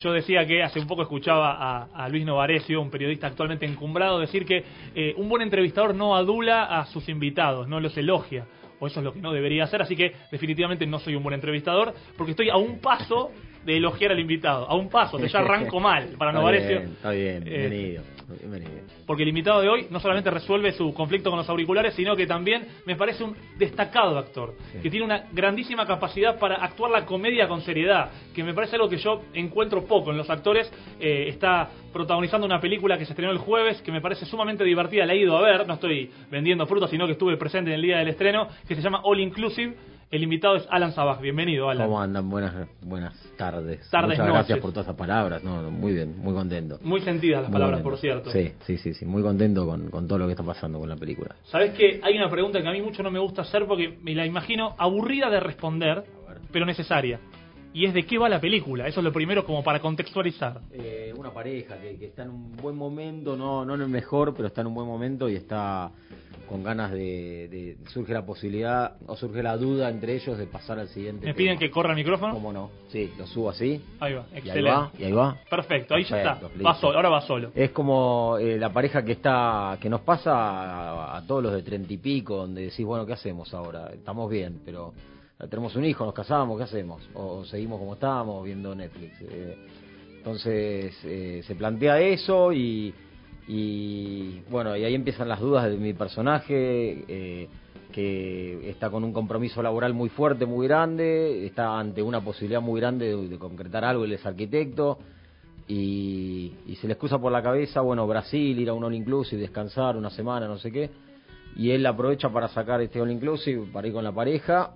Yo decía que hace un poco escuchaba a Luis Novarecio, un periodista actualmente encumbrado, decir que un buen entrevistador no adula a sus invitados, no los elogia, o eso es lo que no debería hacer, así que definitivamente no soy un buen entrevistador, porque estoy a un paso de elogiar al invitado, a un paso, ya arranco mal para Novarecio. Está bien, bienvenido. Porque el invitado de hoy no solamente resuelve su conflicto con los auriculares, sino que también me parece un destacado actor, que tiene una grandísima capacidad para actuar la comedia con seriedad, que me parece algo que yo encuentro poco en los actores. Está protagonizando una película que se estrenó el jueves, que me parece sumamente divertida, la he ido a ver, no estoy vendiendo frutas, sino que estuve presente en el día del estreno, que se llama All Inclusive. El invitado es Alan Sabaj. Bienvenido, Alan. ¿Cómo andan? Buenas tardes. Muchas noches. Gracias por todas esas palabras. No, muy bien, muy contento. Muy sentidas las palabras, por cierto. Sí. Muy contento con todo lo que está pasando con la película. ¿Sabés que hay una pregunta que a mí mucho no me gusta hacer porque me la imagino aburrida de responder, pero necesaria? Y es ¿de qué va la película? Eso es lo primero como para contextualizar. Una pareja que está en un buen momento, no en el mejor, pero está en un buen momento y está con ganas de surge la posibilidad o surge la duda entre ellos de pasar al siguiente. ¿Me piden que corra el micrófono? ¿Cómo no? Sí, lo subo así. Ahí va, excelente. Y ahí va. Perfecto, ahí ya está. Listo. Va solo, ahora va solo. Es como la pareja que nos pasa a todos los de 30 y pico, donde decís, bueno, ¿qué hacemos ahora? Estamos bien, pero tenemos un hijo, nos casamos, ¿qué hacemos? O seguimos como estábamos viendo Netflix. Entonces se plantea eso y bueno, y ahí empiezan las dudas de mi personaje, que está con un compromiso laboral muy fuerte, muy grande, está ante una posibilidad muy grande de concretar algo, él es arquitecto, y se les cruza por la cabeza, bueno, Brasil, ir a un all inclusive, descansar una semana, no sé qué, y él aprovecha para sacar este all inclusive, para ir con la pareja,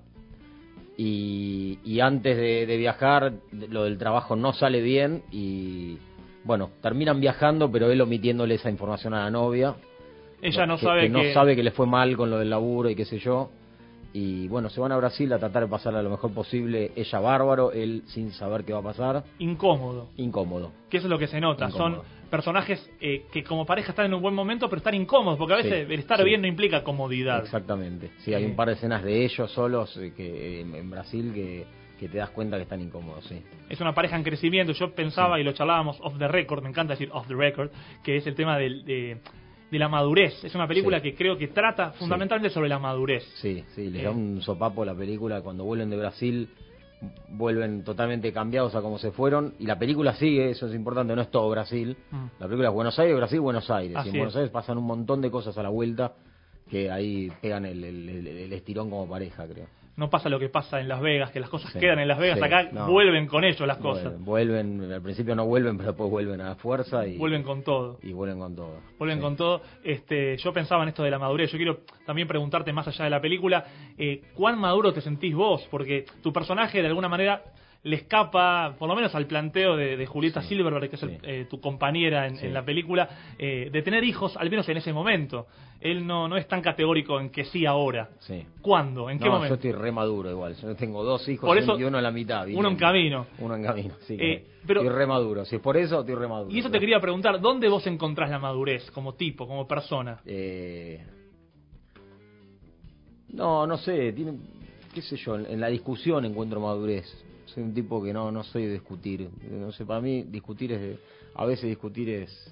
y antes de viajar, lo del trabajo no sale bien, y bueno, terminan viajando, pero él omitiéndole esa información a la novia. Ella no sabe que no sabe que le fue mal con lo del laburo y qué sé yo. Y bueno, se van a Brasil a tratar de pasarla lo mejor posible. Ella bárbaro, él sin saber qué va a pasar. Incómodo. Que eso es lo que se nota. Incómodo. Son personajes que como pareja están en un buen momento, pero están incómodos, porque a veces el estar bien no implica comodidad. Exactamente. Sí, hay un par de escenas de ellos solos que en Brasil que te das cuenta que están incómodos, sí. Es una pareja en crecimiento. Yo pensaba, y lo charlábamos off the record, me encanta decir off the record, que es el tema de la madurez. Es una película que creo que trata fundamentalmente sobre la madurez. Sí, les da un sopapo la película. Cuando vuelven de Brasil, vuelven totalmente cambiados a como se fueron. Y la película sigue, eso es importante, no es todo Brasil. La película es Buenos Aires, Brasil, Buenos Aires. Y en Buenos Aires pasan un montón de cosas a la vuelta que ahí pegan el estirón como pareja, creo. No pasa lo que pasa en Las Vegas, que las cosas quedan en Las Vegas, acá vuelven con ellos las cosas. Vuelven, al principio no vuelven, pero después vuelven a la fuerza y vuelven con todo. Vuelven con todo. Yo pensaba en esto de la madurez. Yo quiero también preguntarte, más allá de la película, ¿cuán maduro te sentís vos? Porque tu personaje de alguna manera le escapa, por lo menos al planteo de Julieta Silverberg, que es tu compañera en la película, de tener hijos, al menos en ese momento. Él no es tan categórico en que sí ahora. ¿Cuándo? ¿En qué momento? Yo estoy re maduro igual. Yo tengo 2 hijos y uno a la mitad. Uno en camino. Sí. Pero estoy re maduro. Si es por eso, estoy re maduro. Y eso te quería preguntar, ¿dónde vos encontrás la madurez como tipo, como persona? No sé. Qué sé yo, en la discusión encuentro madurez. Soy un tipo que no soy de discutir. No sé, para mí a veces discutir es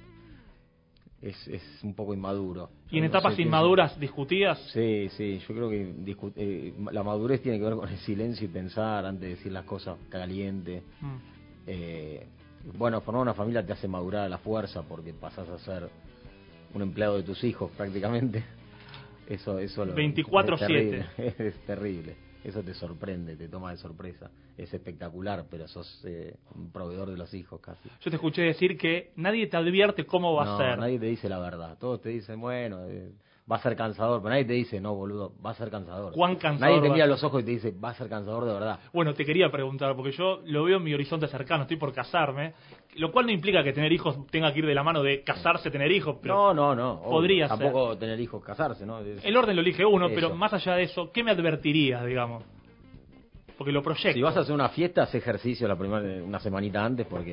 un poco inmaduro. ¿Y en etapas inmaduras discutías? Sí, yo creo que la madurez tiene que ver con el silencio y pensar antes de decir las cosas caliente. Bueno, formar una familia te hace madurar a la fuerza porque pasás a ser un empleado de tus hijos prácticamente. Eso 24/7. Es terrible. Eso te sorprende, te toma de sorpresa. Es espectacular, pero sos un proveedor de los hijos casi. Yo te escuché decir que nadie te advierte cómo va a ser. Nadie te dice la verdad. Todos te dicen, bueno, va a ser cansador, pero nadie te dice, no, boludo, va a ser cansador. ¿Cuán cansador? Nadie te mira a los ojos y te dice, va a ser cansador de verdad. Bueno, te quería preguntar, porque yo lo veo en mi horizonte cercano, estoy por casarme, lo cual no implica que tener hijos tenga que ir de la mano de casarse, tener hijos, pero no. Podría ser. Tampoco tener hijos, casarse, ¿no? El orden lo elige uno, pero más allá de eso, ¿qué me advertirías, digamos? Porque lo proyecto. Si vas a hacer una fiesta, haz ejercicio una semanita antes, porque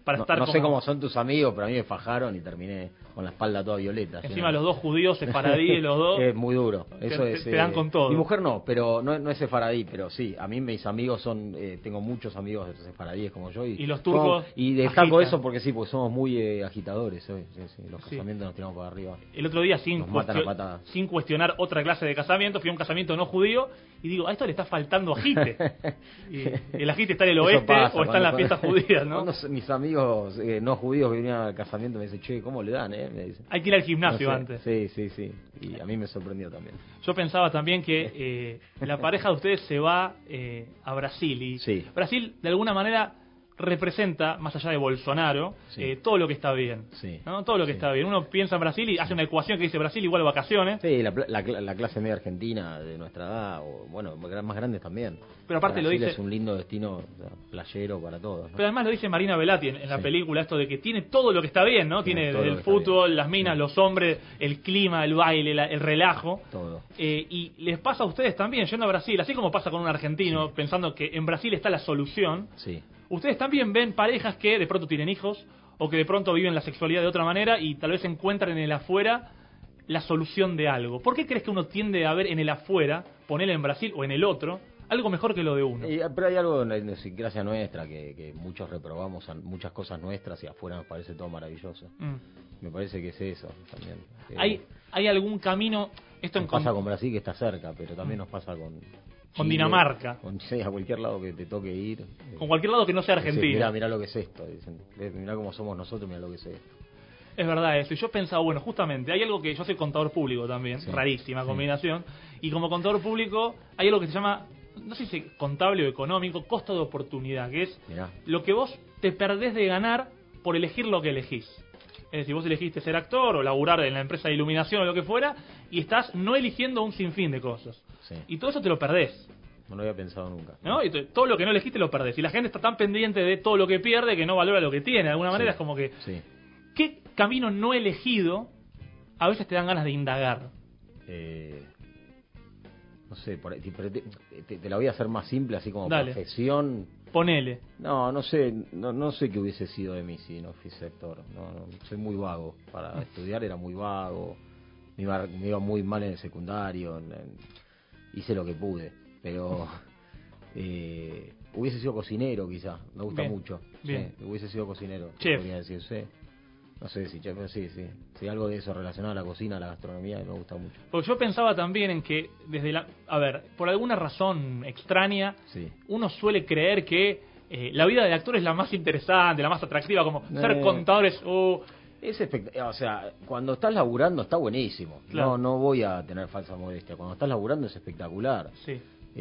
para estar no como... sé cómo son tus amigos, pero a mí me fajaron y terminé con la espalda toda violeta. Encima los dos judíos, sefaradíes, los dos... Es muy duro. Eso te dan con todo. Mi mujer no, pero no es sefaradí, pero sí, a mí mis amigos son... tengo muchos amigos sefaradíes como yo. Y los turcos y destaco agitan. eso porque porque somos muy agitadores. Los casamientos nos tiramos para arriba. El otro día, sin cuestionar otra clase de casamiento, fui a un casamiento no judío y digo, a esto le está faltando agite. Y el agite está en el oeste o está en las fiestas judías, ¿no? Mis amigos no judíos que venían al casamiento me dicen, che, ¿cómo le dan? Me dicen. Hay que ir al gimnasio antes. Sí. Y a mí me sorprendió también. Yo pensaba también que la pareja de ustedes se va a Brasil. Y Brasil, de alguna manera, representa, más allá de Bolsonaro, todo lo que está bien. ¿No? Todo lo que está bien. Uno piensa en Brasil y hace una ecuación que dice Brasil igual vacaciones. Sí, la clase media argentina de nuestra edad, o bueno, más grandes también. Pero aparte Brasil lo dice... es un lindo destino, playero para todos, ¿no? Pero además lo dice Marina Velati en la película, esto de que tiene todo lo que está bien, ¿no? Tiene desde el fútbol, las minas, los hombres, el clima, el baile, el relajo. Todo. Y les pasa a ustedes también, yendo a Brasil, así como pasa con un argentino, pensando que en Brasil está la solución. Sí. Ustedes también ven parejas que de pronto tienen hijos o que de pronto viven la sexualidad de otra manera y tal vez encuentran en el afuera la solución de algo. ¿Por qué crees que uno tiende a ver en el afuera, ponerle en Brasil o en el otro, algo mejor que lo de uno? Pero hay algo en la idiosincrasia nuestra que muchos reprobamos muchas cosas nuestras y afuera nos parece todo maravilloso. Me parece que es eso también. ¿Hay algún camino? Esto nos pasa con Brasil, que está cerca, pero también nos pasa con Chile, Dinamarca. A cualquier lado que te toque ir. Con cualquier lado que no sea Argentina. Mirá lo que es esto. Dicen, mirá cómo somos nosotros, mirá lo que es esto. Es verdad eso. Y yo pensaba, bueno, justamente, hay algo que yo soy contador público también, rarísima combinación. Y como contador público hay algo que se llama, no sé si contable o económico, costo de oportunidad, que es lo que vos te perdés de ganar por elegir lo que elegís. Es decir, vos elegiste ser actor o laburar en la empresa de iluminación o lo que fuera, y estás no eligiendo un sinfín de cosas. Y todo eso te lo perdés. No lo había pensado nunca. ¿No? Y todo lo que no elegiste lo perdés. Y la gente está tan pendiente de todo lo que pierde que no valora lo que tiene. De alguna manera es como que... ¿Qué camino no elegido a veces te dan ganas de indagar? No sé, te la voy a hacer más simple, así como profesión. Ponele. No sé qué hubiese sido de mí si no fuese actor. Soy muy vago. Para estudiar era muy vago. Me iba muy mal en el secundario. Hice lo que pude. Pero hubiese sido cocinero, quizá. Me gusta mucho. Bien. Hubiese sido cocinero. Chef. Podría decirse. No sé si chef, pero sí. Sí, algo de eso relacionado a la cocina, a la gastronomía, me gusta mucho. Porque yo pensaba también en que por alguna razón extraña, uno suele creer que la vida del actor es la más interesante, la más atractiva, como ser contadores o... Es o sea, cuando estás laburando está buenísimo. Claro. No voy a tener falsa modestia. Cuando estás laburando es espectacular. Sí.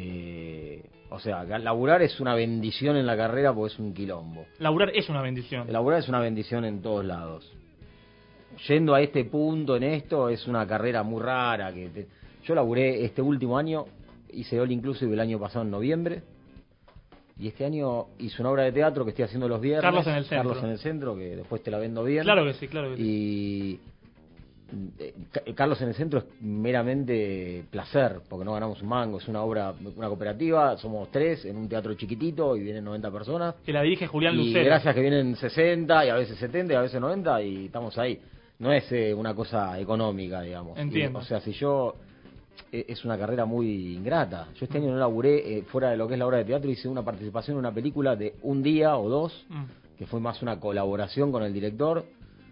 O sea, laburar es una bendición en la carrera porque es un quilombo. Laburar es una bendición. Laburar es una bendición en todos lados. Yendo a este punto en esto, es una carrera muy rara. Yo laburé este último año, hice All Inclusive el año pasado en noviembre. Y este año hice una obra de teatro que estoy haciendo los viernes. Carlos en el centro, que después te la vendo bien. Claro que sí. Y Carlos en el centro es meramente placer, porque no ganamos un mango. Es una cooperativa, somos 3 en un teatro chiquitito y vienen 90 personas. Que la dirige Julián y Lucero. Gracias que vienen 60 y a veces 70 y a veces 90 y estamos ahí. No es una cosa económica, digamos. Entiendo. O sea, es una carrera muy ingrata. Yo este año no laburé fuera de lo que es la obra de teatro, hice una participación en una película de un día o dos, que fue más una colaboración con el director.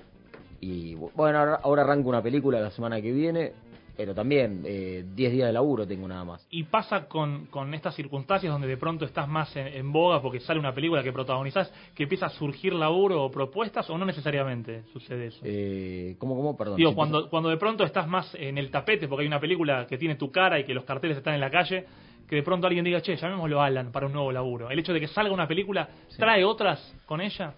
Y bueno, ahora arranco una película la semana que viene, pero también 10 días de laburo tengo nada más. ¿Y pasa con estas circunstancias donde de pronto estás más en boga porque sale una película que protagonizás, que empieza a surgir laburo o propuestas, o no necesariamente sucede eso? ¿Cómo? Perdón. Digo, cuando de pronto estás más en el tapete porque hay una película que tiene tu cara y que los carteles están en la calle, que de pronto alguien diga, che, llamémoslo a Alan para un nuevo laburo. ¿El hecho de que salga una película trae otras con ella?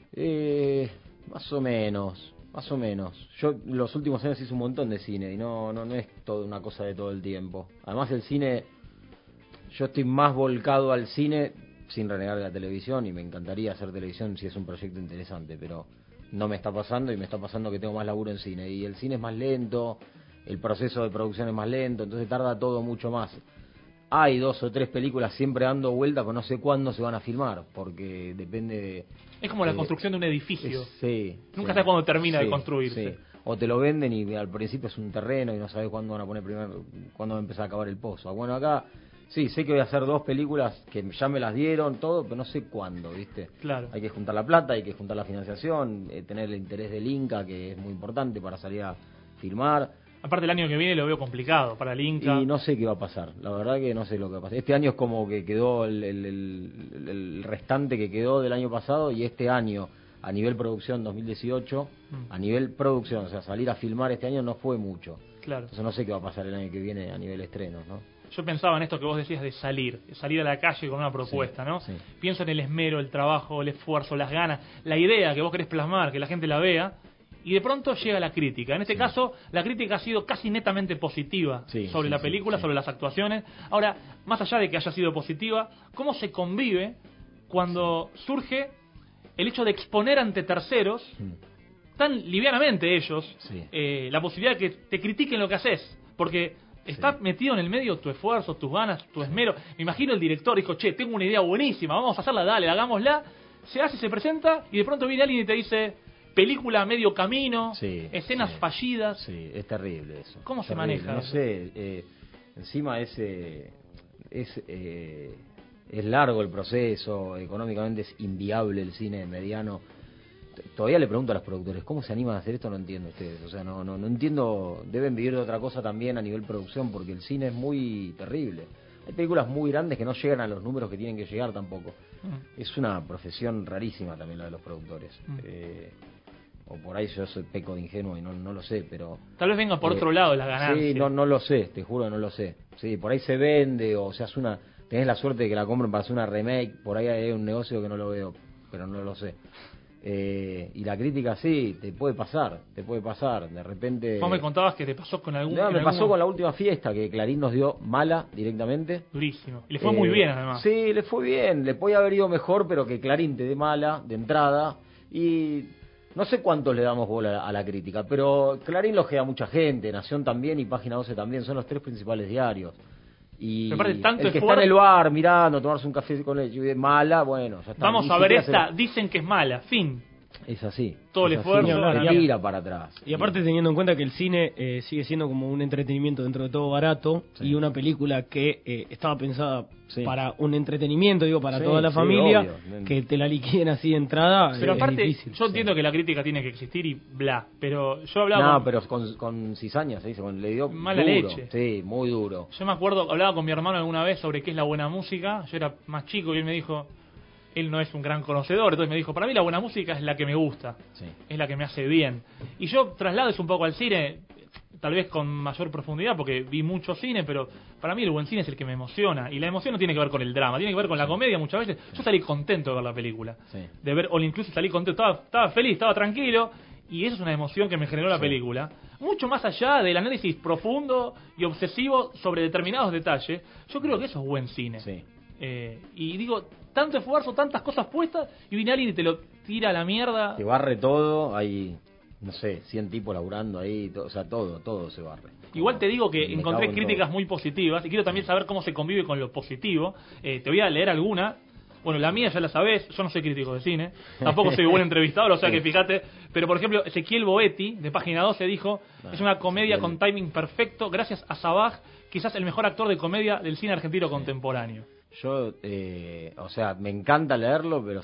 Más o menos. Yo los últimos años hice un montón de cine y no es toda una cosa de todo el tiempo. Además el cine, yo estoy más volcado al cine sin renegar de la televisión, y me encantaría hacer televisión si es un proyecto interesante, pero no me está pasando, y me está pasando que tengo más laburo en cine, y el cine es más lento, el proceso de producción es más lento, entonces tarda todo mucho más. hay 2 o 3 películas siempre dando vuelta, pero no sé cuándo se van a filmar, porque depende de... Es como la construcción de un edificio. Sí. Nunca sabes cuándo termina de construirse. Sí. O te lo venden y al principio es un terreno y no sabes cuándo van a poner cuándo va a empezar a acabar el pozo. Bueno, acá sí, sé que voy a hacer 2 películas que ya me las dieron, todo, pero no sé cuándo, ¿viste? Claro. Hay que juntar la plata, hay que juntar la financiación, tener el interés del Inca, que es muy importante para salir a filmar. Aparte el año que viene lo veo complicado para el Inca. Y no sé qué va a pasar, la verdad que no sé lo que va a pasar. Este año es como que quedó el restante que quedó del año pasado, y este año, a nivel producción 2018, a nivel producción, o sea, salir a filmar este año no fue mucho. Claro. Entonces no sé qué va a pasar el año que viene a nivel estrenos, ¿no? Yo pensaba en esto que vos decías de salir a la calle con una propuesta, ¿no? Sí. Pienso en el esmero, el trabajo, el esfuerzo, las ganas, la idea que vos querés plasmar, que la gente la vea, y de pronto llega la crítica. En este caso, la crítica ha sido casi netamente positiva sobre la película, sobre las actuaciones. Ahora, más allá de que haya sido positiva, ¿cómo se convive cuando surge el hecho de exponer ante terceros, tan livianamente ellos, la posibilidad de que te critiquen lo que haces? Porque está metido en el medio tu esfuerzo, tus ganas, tu esmero. Me imagino el director dijo, che, tengo una idea buenísima, vamos a hacerla, dale, hagámosla. Se hace, se presenta, y de pronto viene alguien y te dice, película a medio camino, escenas fallidas. Sí, es terrible eso. ¿Cómo se maneja? No sé, encima es largo el proceso, económicamente es inviable el cine mediano. Todavía le pregunto a los productores, ¿cómo se animan a hacer esto? No entiendo ustedes, o sea, no entiendo, deben vivir de otra cosa también a nivel producción, porque el cine es muy terrible. Hay películas muy grandes que no llegan a los números que tienen que llegar tampoco. Es una profesión rarísima también la de los productores. O por ahí yo soy peco de ingenuo y no lo sé, pero... Tal vez venga por otro lado la ganancia. Sí, no lo sé, te juro que no lo sé. Sí, por ahí se vende, o se hace tenés la suerte de que la compren para hacer una remake, por ahí hay un negocio que no lo veo, pero no lo sé. Y la crítica sí, te puede pasar, de repente... Vos me contabas que te pasó con algún... No, me pasó con la última fiesta, que Clarín nos dio mala directamente. Durísimo. Y le fue muy bien, además. Sí, le fue bien, le podía haber ido mejor, pero que Clarín te dé mala de entrada. Y no sé cuántos le damos bola a la crítica, pero Clarín lo a mucha gente, Nación también y Página 12 también, son los 3 principales diarios. Y el que está en el bar mirando, tomarse un café con leche, mala, bueno, ya está. Vamos a ver esta, dicen que es mala, fin. Es así. Todo el esfuerzo. Tira para atrás. Y aparte teniendo en cuenta que el cine sigue siendo como un entretenimiento dentro de todo barato, y una película que estaba pensada para un entretenimiento, digo, para toda la familia, obvio, que te la liquiden así de entrada. Pero aparte, difícil. yo entiendo que la crítica tiene que existir y bla, pero yo hablaba... No, pero con cizaña se dice, le dio mala duro, leche. Sí, muy duro. Yo me acuerdo, hablaba con mi hermano alguna vez sobre qué es la buena música. Yo era más chico y él me dijo... Él no es un gran conocedor, entonces me dijo, para mí la buena música es la que me gusta, es la que me hace bien. Y yo traslado eso un poco al cine, tal vez con mayor profundidad, porque vi mucho cine, pero para mí el buen cine es el que me emociona. Y la emoción no tiene que ver con el drama, tiene que ver con la comedia muchas veces. Yo salí contento de ver la película, de ver All Inclusive, salí contento, estaba feliz, estaba tranquilo, y eso es una emoción que me generó la película. Mucho más allá del análisis profundo y obsesivo sobre determinados detalles, yo creo que eso es buen cine. Y digo, tanto esfuerzo, tantas cosas puestas, y viene alguien y te lo tira a la mierda. Te barre todo, hay, no sé, 100 tipos laburando ahí, o sea, todo se barre. Igual te digo que encontré críticas muy positivas, y quiero también saber cómo se convive con lo positivo. Te voy a leer alguna. Bueno, la mía ya la sabés, yo no soy crítico de cine, tampoco soy buen entrevistador, o sea que fíjate. Pero por ejemplo, Ezequiel Boetti, de Página 12, dijo, es una comedia con timing perfecto, gracias a Sabaj, quizás el mejor actor de comedia del cine argentino contemporáneo. Yo, o sea, me encanta leerlo, pero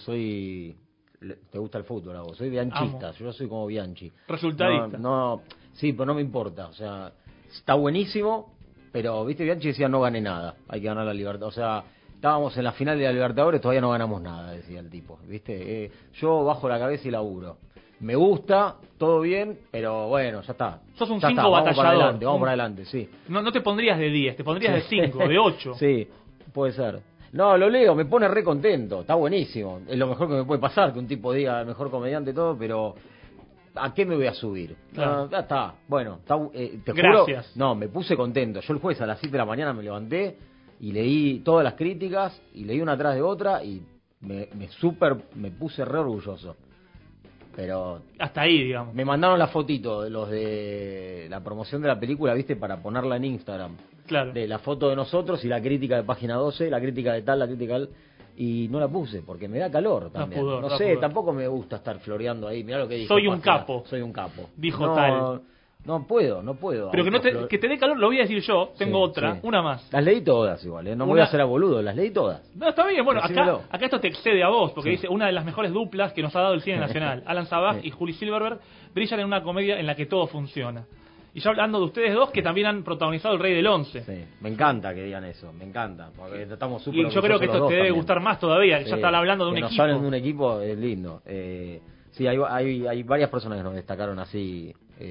te gusta el fútbol, a vos, soy bianchista, yo soy como Bianchi. Resultadista. Sí, pero no me importa, o sea, está buenísimo, pero, viste, Bianchi decía no gane nada, hay que ganar la Libertad, o sea, estábamos en la final de la Libertadores, todavía no ganamos nada, decía el tipo, viste, yo bajo la cabeza y laburo. Me gusta, todo bien, pero bueno, ya está. Sos un 5 batallador. Vamos para adelante, sí. No te pondrías de 10, te pondrías de 5, de 8. Sí. Puede ser. No, lo leo, me pone re contento, está buenísimo. Es lo mejor que me puede pasar, que un tipo diga el mejor comediante y todo, pero ¿a qué me voy a subir? Claro. No, ya está, bueno, te Gracias. juro, no, me puse contento. Yo el jueves a las 7 de la mañana me levanté y leí todas las críticas, y leí una atrás de otra, y me puse re orgulloso. Pero hasta ahí, digamos. me mandaron la fotito de los de la promoción de la película, ¿viste? Para ponerla en Instagram. Claro. De la foto de nosotros y la crítica de Página 12, la crítica de tal, la crítica de tal. Y no la puse porque me da calor también. No sé, tampoco me gusta estar floreando ahí. Mirá lo que dijo. Soy un capo. Soy un capo. Dijo tal. No puedo. Pero que te dé calor lo voy a decir yo. Tengo otra, una más. Las leí todas igual, ¿eh? No me voy a hacer a boludo, las leí todas. No, está bien. Bueno, acá esto te excede a vos, porque dice, una de las mejores duplas que nos ha dado el cine nacional, Alan Sabaj y Juli Silverberg, brillan en una comedia en la que todo funciona. Y ya hablando de ustedes dos, que también han protagonizado El Rey del Once. Sí, me encanta que digan eso, me encanta, porque estamos súper. Y yo creo que esto te debe gustar más todavía, que ya están hablando de un equipo. Que nos hablen de un equipo es lindo. Sí, hay varias personas que nos destacaron así.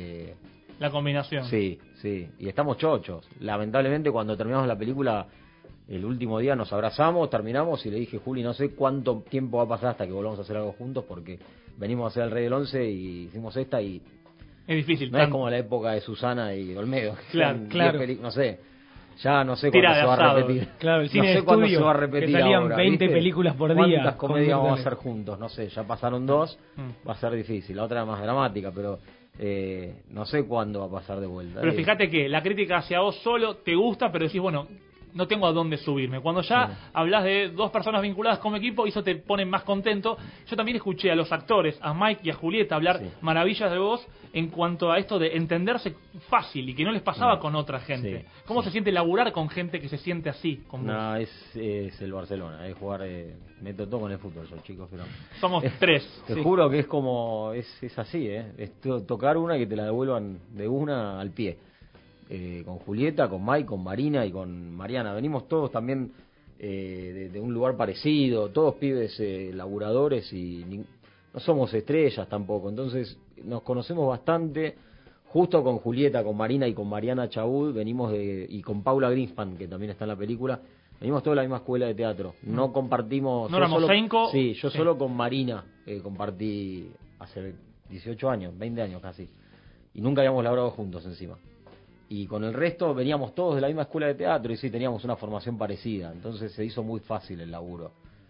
La combinación. Sí, y estamos chochos. Lamentablemente cuando terminamos la película, el último día nos abrazamos, terminamos y le dije, Juli, no sé cuánto tiempo va a pasar hasta que volvamos a hacer algo juntos, porque venimos a hacer El Rey del Once y hicimos esta y... Es difícil. No es como la época de Susana y Olmedo. Claro. No sé. Ya no sé cuándo se va a repetir. Claro, el cine no sé cuándo se va a repetir. Que salían ahora, 20 ¿viste? películas por día. ¿Cuántas comedias vamos a hacer juntos? No sé, ya pasaron 2, va a ser difícil. La otra era más dramática, pero no sé cuándo va a pasar de vuelta. Pero fíjate que la crítica hacia vos solo te gusta, pero decís, bueno, no tengo a dónde subirme. Cuando ya hablas de dos personas vinculadas como equipo, eso te pone más contento. Yo también escuché a los actores, a Mike y a Julieta, hablar maravillas de vos en cuanto a esto de entenderse fácil y que no les pasaba con otra gente. ¿Cómo se siente laburar con gente que se siente así con vos? No, es el Barcelona, es jugar, meto todo con el fútbol, yo, chicos, pero... Somos tres. Te juro que es como, es así, es tocar una y que te la devuelvan de una al pie. Con Julieta, con Mike, con Marina y con Mariana. Venimos todos también de un lugar parecido, todos pibes laburadores y no somos estrellas tampoco. Entonces nos conocemos bastante. Justo con Julieta, con Marina y con Mariana Chaud venimos y con Paula Greenspan, que también está en la película, venimos todos de la misma escuela de teatro. No compartimos... ¿No éramos 5? Sí, yo solo con Marina compartí hace 18 años, 20 años casi. Y nunca habíamos laburado juntos encima. Y con el resto veníamos todos de la misma escuela de teatro y sí, teníamos una formación parecida. Entonces se hizo muy fácil el laburo.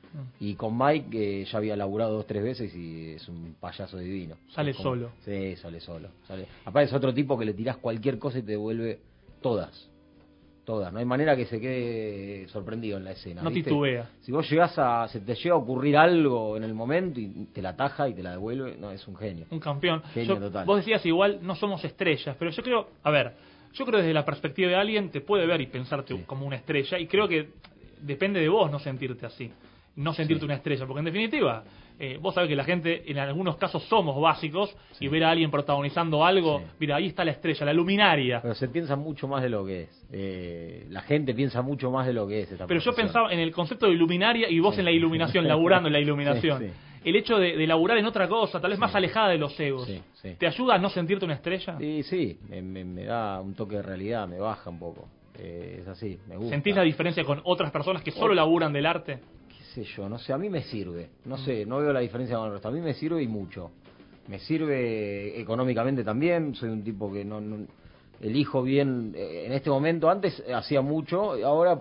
Y con Mike ya había laburado 2-3 veces y es un payaso divino. Sale solo. Sí, sale solo. Aparte es otro tipo que le tirás cualquier cosa y te devuelve todas. No hay manera que se quede sorprendido en la escena. No ¿viste? titubea. Si vos se te llega a ocurrir algo en el momento y te la ataja y te la devuelve, no, es un genio. Un campeón. Genio total. Vos decías igual, no somos estrellas, pero yo creo, yo creo desde la perspectiva de alguien te puede ver y pensarte como una estrella, y creo que depende de vos no sentirte así, no sentirte una estrella, porque en definitiva vos sabés que la gente en algunos casos somos básicos y ver a alguien protagonizando algo, mira, ahí está la estrella, la luminaria. Pero se piensa mucho más de lo que es. La gente piensa mucho más de lo que es esta Pero profesión. yo pensaba en el concepto de luminaria y vos en la iluminación, laburando en la iluminación. El hecho de laburar en otra cosa, tal vez más alejada de los egos, ¿te ayuda a no sentirte una estrella? Sí, me da un toque de realidad, me baja un poco. Es así, me gusta. ¿Sentís la diferencia con otras personas que solo laburan del arte? Qué sé yo, no sé, a mí me sirve. No sé, no veo la diferencia con el resto. A mí me sirve y mucho. Me sirve económicamente también, soy un tipo que no elijo bien en este momento. Antes hacía mucho, ahora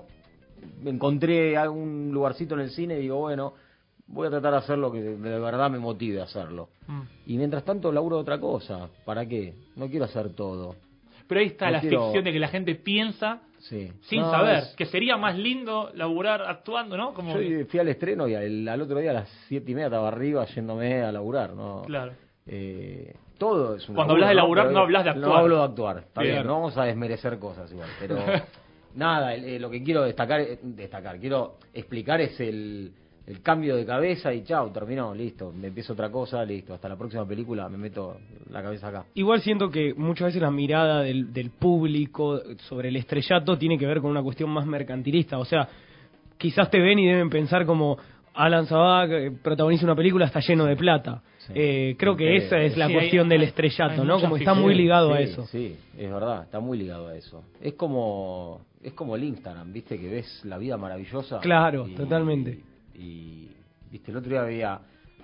encontré algún lugarcito en el cine y digo, bueno, voy a tratar de hacer lo que de verdad me motive a hacerlo. Y mientras tanto laburo de otra cosa. ¿Para qué? No quiero hacer todo. Pero ahí está ficción de que la gente piensa sin saber, que sería más lindo laburar actuando, ¿no? Como... Yo fui al estreno y al otro día a las 7:30 estaba arriba yéndome a laburar, ¿no? Claro. Todo es un Cuando hablas de laburar no hablas de actuar. No hablo de actuar, está bien, no vamos a desmerecer cosas igual, pero nada, lo que quiero destacar, quiero explicar es el cambio de cabeza y chao, terminó, listo, me empiezo otra cosa, listo, hasta la próxima película me meto la cabeza acá. Igual siento que muchas veces la mirada del público sobre el estrellato tiene que ver con una cuestión más mercantilista, o sea, quizás te ven y deben pensar como Alan Sabaj protagoniza una película, está lleno de plata. Creo que esa es la cuestión del estrellato, ¿no? Como está muy ligado a eso. Sí, es verdad, está muy ligado a eso. Es como el Instagram, ¿viste? Que ves la vida maravillosa. Claro, totalmente. Y viste, el otro día veía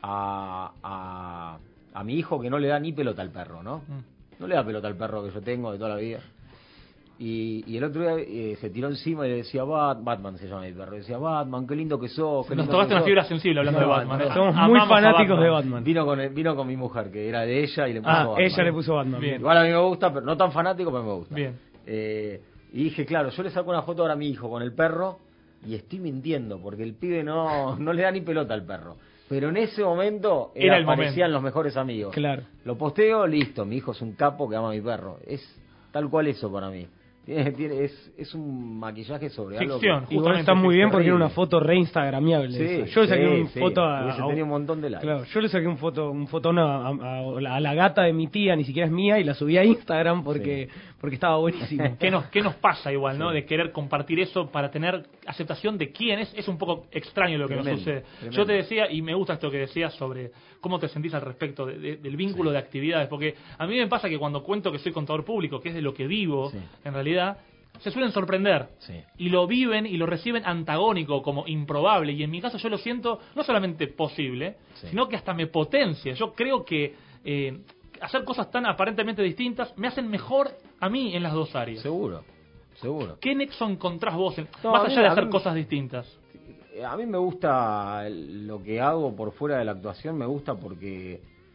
a mi hijo que no le da ni pelota al perro, ¿no? No le da pelota al perro que yo tengo de toda la vida. Y el otro día se tiró encima y le decía, Batman se llama mi perro, decía, Batman, qué lindo que sos. Nos tocaste una fibra sensible hablando de Batman. Somos muy fanáticos de Batman. Vino con mi mujer, que era de ella, y le puso Batman. Ella le puso Batman. Bien. Igual a mí me gusta, pero no tan fanático, pero me gusta. Bien. Y dije, claro, yo le saco una foto ahora a mi hijo con el perro, y estoy mintiendo, porque el pibe no le da ni pelota al perro. Pero en ese momento parecían los mejores amigos. Claro. Lo posteo, listo, mi hijo es un capo que ama a mi perro. Es tal cual eso para mí. Es un maquillaje sobre ficción, algo que... Igual está muy bien porque era una foto re instagramiable. Sí, yo le saqué una foto tenía un montón de likes. Claro, yo le saqué un fotón a la gata de mi tía, ni siquiera es mía, y la subí a Instagram porque estaba buenísimo. ¿Qué nos pasa igual, no? De querer compartir eso para tener aceptación de quién es un poco extraño lo que nos sucede. Tremendo. Yo te decía, y me gusta esto que decías sobre cómo te sentís al respecto del vínculo de actividades, porque a mí me pasa que cuando cuento que soy contador público, que es de lo que vivo, en realidad, se suelen sorprender y lo viven y lo reciben antagónico, como improbable, y en mi caso yo lo siento no solamente posible, sino que hasta me potencia. Yo creo que hacer cosas tan aparentemente distintas me hacen mejor a mí en las dos áreas. Seguro. ¿Qué nexo encontrás vos más allá de hacer cosas distintas? A mí me gusta lo que hago por fuera de la actuación, me gusta porque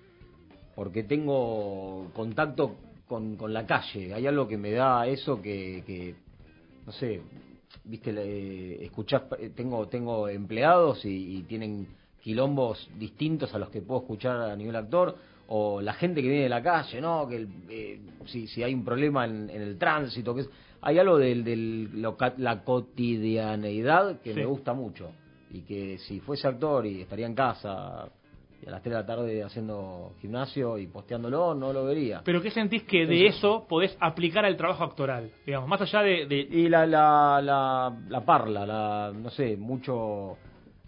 tengo contacto con la calle. Hay algo que me da eso que no sé, viste, escuchás, tengo empleados y tienen quilombos distintos a los que puedo escuchar a nivel actor, o la gente que viene de la calle, ¿no? Que si hay un problema en el tránsito, hay algo de la cotidianeidad que me gusta mucho, y que si fuese actor y estaría en casa y a las 3 de la tarde haciendo gimnasio y posteándolo, no lo vería. ¿Pero qué sentís que de eso podés aplicar al trabajo actoral? Digamos, más allá de... Y la parla, no sé, mucho...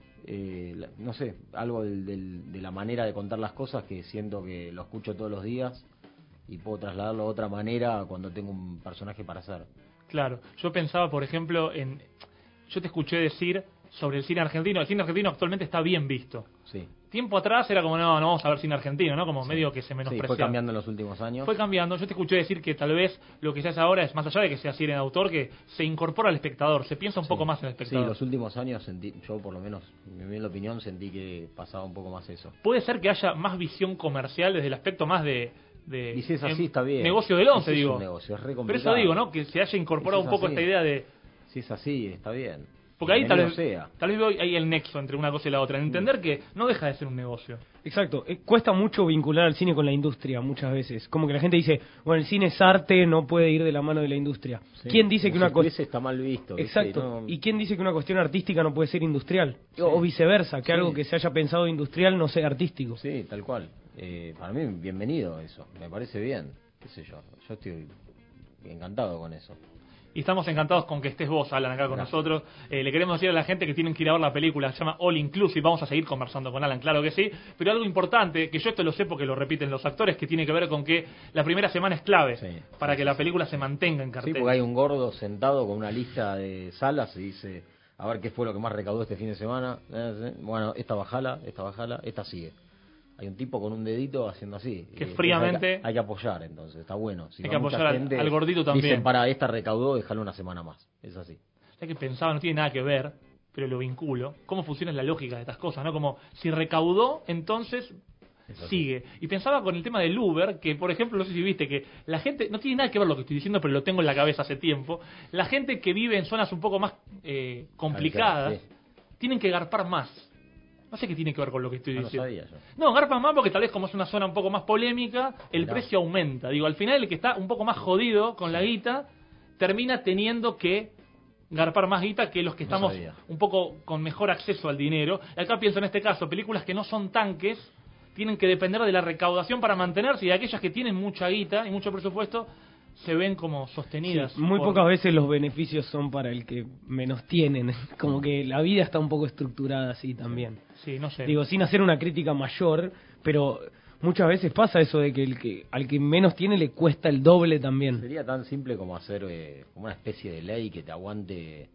no sé, algo de la manera de contar las cosas, que siento que lo escucho todos los días y puedo trasladarlo de otra manera cuando tengo un personaje para hacer. Claro, yo pensaba, por ejemplo, yo te escuché decir sobre el cine argentino. El cine argentino actualmente está bien visto. Sí. Tiempo atrás era como, no vamos a ver cine argentino, ¿no? Como medio que se menospreciaba. Sí, fue cambiando en los últimos años. Fue cambiando. Yo te escuché decir que tal vez lo que se hace ahora es, más allá de que sea cine de autor, que se incorpora al espectador, se piensa un poco más en el espectador. Sí, los últimos años yo por lo menos, en mi opinión, sentí que pasaba un poco más eso. Puede ser que haya más visión comercial desde el aspecto más de y si es así, está bien. Negocio del 11, digo. Es un negocio, es re complicado. Pero eso digo, ¿no? Que se haya incorporado un poco esta idea de... Si es así, está bien. Porque ahí tal vez veo ahí el nexo entre una cosa y la otra, en entender que no deja de ser un negocio. Exacto, cuesta mucho vincular al cine con la industria muchas veces. Como que la gente dice, bueno, el cine es arte, no puede ir de la mano de la industria. Sí. ¿Quién dice que una cuestión está mal visto? Exacto. ¿Y quién dice que una cuestión artística no puede ser industrial? Sí. O viceversa, que algo que se haya pensado industrial no sea artístico. Sí, tal cual. Para mí, bienvenido eso. Me parece bien. Qué sé yo. Yo estoy encantado con eso. Y estamos encantados con que estés vos, Alan, acá con nosotros. Le queremos decir a la gente que tienen que ir a ver la película, se llama All Inclusive. Vamos a seguir conversando con Alan, claro que sí. Pero algo importante, que yo esto lo sé porque lo repiten los actores, que tiene que ver con que la primera semana es clave para que la película se mantenga en cartel. Sí, porque hay un gordo sentado con una lista de salas y dice, a ver qué fue lo que más recaudó este fin de semana. Bueno, esta bajala, esta sigue. Hay un tipo con un dedito haciendo así. Que fríamente... Hay que apoyar, entonces, está bueno. Si hay que apoyar al gordito también. Dicen, para esta recaudó, déjalo una semana más. Es así. Ya que pensaba, no tiene nada que ver, pero lo vinculo. ¿Cómo funciona la lógica de estas cosas? ¿No? Como, si recaudó, entonces sigue. Y pensaba con el tema del Uber, que por ejemplo, no sé si viste, que la gente, no tiene nada que ver lo que estoy diciendo, pero lo tengo en la cabeza hace tiempo, la gente que vive en zonas un poco más complicadas, tienen que garpar más. No sé qué tiene que ver con lo que estoy diciendo. Lo sabía yo. No, garpa más porque tal vez como es una zona un poco más polémica, el precio aumenta. Digo, al final el que está un poco más jodido con la guita, termina teniendo que garpar más guita que los que estamos un poco con mejor acceso al dinero. Y acá pienso en este caso, películas que no son tanques, tienen que depender de la recaudación para mantenerse, y aquellas que tienen mucha guita y mucho presupuesto, se ven como sostenidas. Sí, muy pocas veces los beneficios son para el que menos tienen. Como que la vida está un poco estructurada así también. Sí, no sé. Digo, sin hacer una crítica mayor, pero muchas veces pasa eso de que al que menos tiene le cuesta el doble también. Sería tan simple como hacer como una especie de ley que te aguante.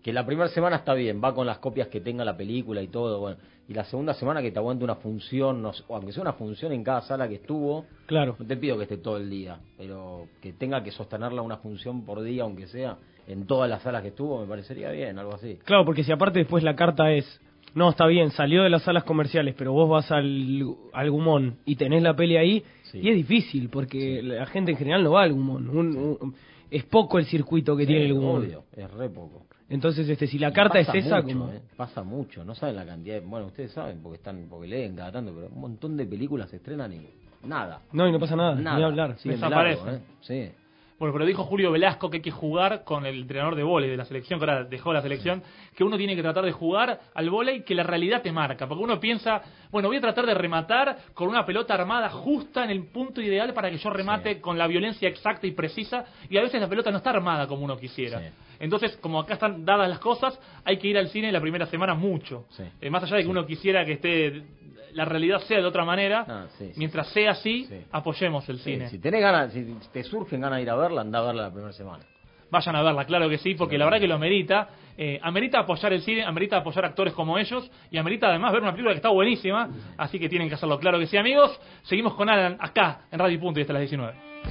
que la primera semana está bien, va con las copias que tenga la película y todo, bueno, y la segunda semana que te aguante una función, no sé, o aunque sea una función en cada sala que estuvo, claro. No te pido que esté todo el día, pero que tenga que sostenerla una función por día, aunque sea en todas las salas que estuvo, me parecería bien, algo así. Claro, porque si aparte después la carta es, no, está bien, salió de las salas comerciales, pero vos vas al Gumón y tenés la peli ahí, sí. Y es difícil, porque la gente en general no va al Gumón, es poco el circuito que tiene el Gumón. Obvio, es re poco. Entonces, si la carta es esa, mucho, como... pasa mucho, no saben la cantidad bueno, ustedes saben porque leen cada tanto, pero un montón de películas se estrenan y nada. No, y no pasa nada. Ni hablar. Sí, desaparece. Sí. Bueno, pero dijo Julio Velasco que hay que jugar con el entrenador de vóley de la selección, que ahora dejó la selección, que uno tiene que tratar de jugar al vóley que la realidad te marca, porque uno piensa, bueno, voy a tratar de rematar con una pelota armada justa en el punto ideal para que yo remate con la violencia exacta y precisa, y a veces la pelota no está armada como uno quisiera. Sí. Entonces, como acá están dadas las cosas, hay que ir al cine la primera semana mucho. Sí. Más allá de que uno quisiera que esté la realidad sea de otra manera, mientras sea así, apoyemos el cine. Si tenés ganas, si te surgen ganas de ir a verla, anda a verla la primera semana. Vayan a verla, claro que sí, porque la verdad que lo amerita. Amerita apoyar el cine, amerita apoyar actores como ellos, y amerita además ver una película que está buenísima, así que tienen que hacerlo, claro que sí, amigos. Seguimos con Alan acá, en Radio Punto, y hasta las 19.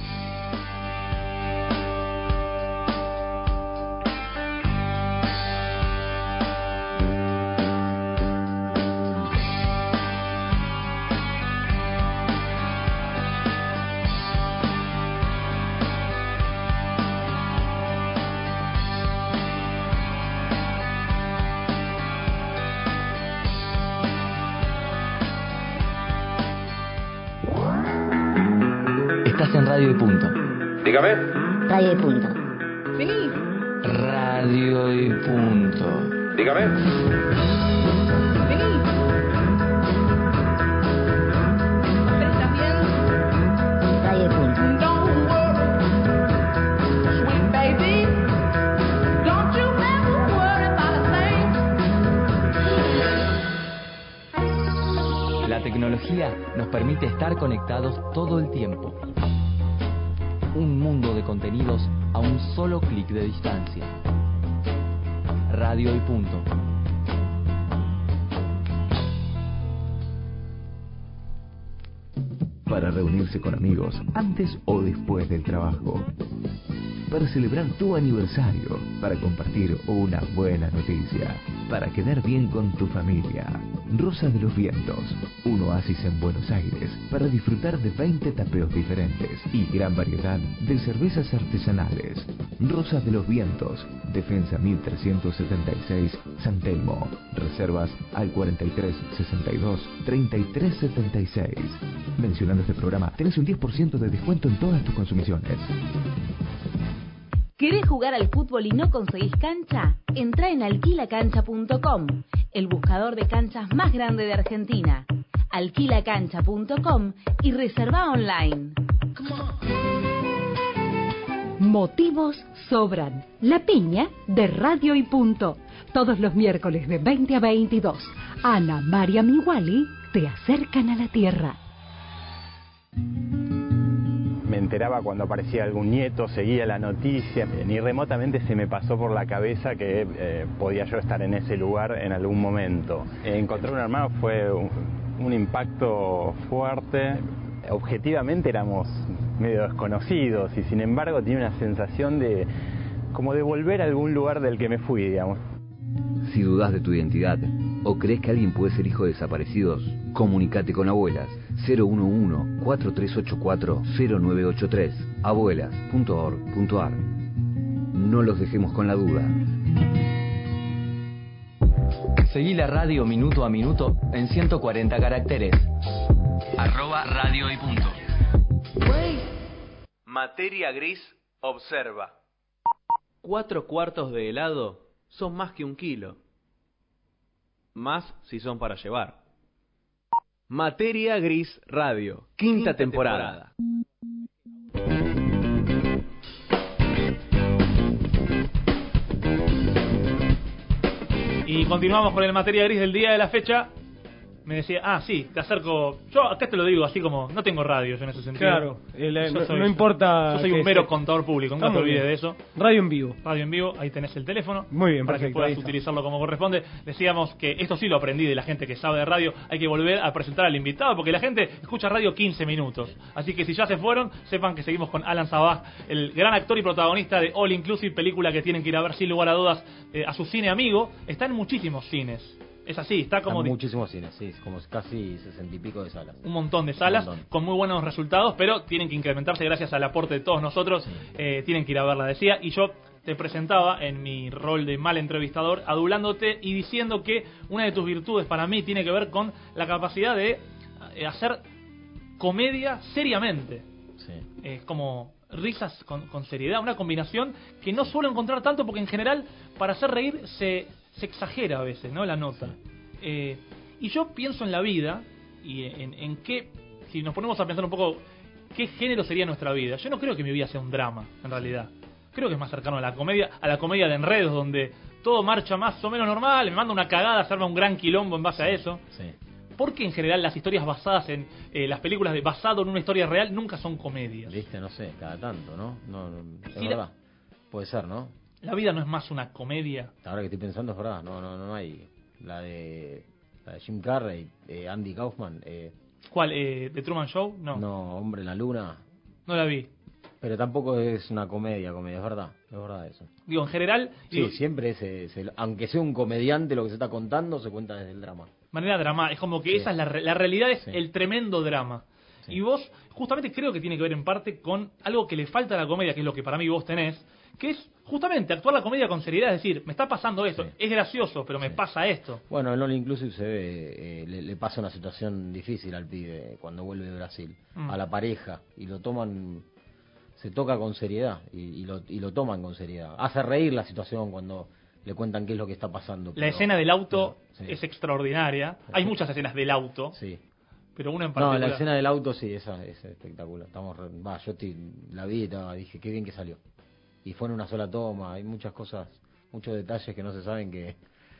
Radio y Punto. Dígame. Radio y Punto. Vení. Radio y Punto. Dígame. Vení. ¿Estás bien? Radio y Punto. Don't worry, sweet baby. Don't you ever worry about a thing. La tecnología nos permite estar conectados todo el tiempo. Un mundo de contenidos a un solo clic de distancia. Radio y Punto. Para reunirse con amigos antes o después del trabajo. Para celebrar tu aniversario, para compartir una buena noticia, para quedar bien con tu familia. Rosa de los Vientos, un oasis en Buenos Aires, para disfrutar de 20 tapeos diferentes y gran variedad de cervezas artesanales. Rosa de los Vientos, Defensa 1376, San Telmo. Reservas al 4362-3376. Mencionando este programa, tenés un 10% de descuento en todas tus consumiciones. ¿Querés jugar al fútbol y no conseguís cancha? Entrá en alquilacancha.com, el buscador de canchas más grande de Argentina. Alquilacancha.com y reservá online. Motivos sobran. La piña de Radio y Punto. Todos los miércoles de 20 a 22. Ana María Miguali te acercan a la tierra. Me enteraba cuando aparecía algún nieto, seguía la noticia, ni remotamente se me pasó por la cabeza que podía yo estar en ese lugar en algún momento. Encontrar un hermano fue un impacto fuerte. Objetivamente éramos medio desconocidos y sin embargo tenía una sensación de como de volver a algún lugar del que me fui, digamos. Si dudas de tu identidad o crees que alguien puede ser hijo de desaparecidos, comunícate con Abuelas 011-4384-0983 abuelas.org.ar. No los dejemos con la duda. Seguí la radio minuto a minuto en 140 caracteres. @radio y punto. Materia Gris observa. 4 cuartos de helado son más que 1 kilo. Más si son para llevar. Materia Gris Radio, quinta temporada. Y continuamos con el Materia Gris del día de la fecha. me decía, sí, te acerco. Yo acá te lo digo así como, no tengo radio yo en ese sentido. Claro, no importa. Yo soy un mero contador público, nunca te olvides de eso. Radio en vivo. Radio en vivo, ahí tenés el teléfono. Muy bien, para perfecto, que puedas utilizarlo como corresponde. Decíamos que esto sí lo aprendí de la gente que sabe de radio. Hay que volver a presentar al invitado, porque la gente escucha radio 15 minutos. Así que si ya se fueron, sepan que seguimos con Alan Sabaj, el gran actor y protagonista de All Inclusive, película que tienen que ir a ver sin lugar a dudas a su cine amigo. Está en muchísimos cines. Es así, está como... muchísimos cines, sí, como casi 60 y pico de salas. Un montón de salas, con muy buenos resultados, pero tienen que incrementarse gracias al aporte de todos nosotros. Sí. Tienen que ir a verla, decía. Y yo te presentaba en mi rol de mal entrevistador, adulándote y diciendo que una de tus virtudes para mí tiene que ver con la capacidad de hacer comedia seriamente. Sí. Como risas con seriedad, una combinación que no suelo encontrar tanto, porque en general para hacer reír se exagera a veces, ¿no? La nota. Sí. Y yo pienso en la vida y en qué, si nos ponemos a pensar un poco qué género sería nuestra vida. Yo no creo que mi vida sea un drama, en realidad. Creo que es más cercano a la comedia de enredos, donde todo marcha más o menos normal, me manda una cagada, se arma un gran quilombo en base a eso. Sí. Porque en general las historias basadas en las películas basado en una historia real nunca son comedias. Viste, no sé, cada tanto, ¿no? Es verdad. Puede ser, ¿no? La vida no es más una comedia. Ahora que estoy pensando es verdad, no hay. La de Jim Carrey, Andy Kaufman. ¿Cuál? ¿The Truman Show? No, Hombre en la Luna. No la vi. Pero tampoco es una comedia, es verdad eso. Digo, en general... Sí, siempre aunque sea un comediante, lo que se está contando se cuenta desde el drama. Manera drama, es como que sí. Esa es la realidad, es el tremendo drama. Sí. Y vos, justamente creo que tiene que ver en parte con algo que le falta a la comedia, que es lo que para mí vos tenés, que es justamente actuar la comedia con seriedad, es decir, me está pasando esto, sí. Es gracioso, pero me pasa esto. Bueno, en All Inclusive se ve, le pasa una situación difícil al pibe cuando vuelve de Brasil, a la pareja, y lo toman... Se toca con seriedad y lo toman con seriedad. Hace reír la situación cuando le cuentan qué es lo que está pasando. La escena del auto es extraordinaria. Hay muchas escenas del auto, pero una en particular. No, la escena del auto sí, esa es espectacular. Yo la vi y dije, qué bien que salió. Y fue en una sola toma. Hay muchas cosas, muchos detalles que no se saben que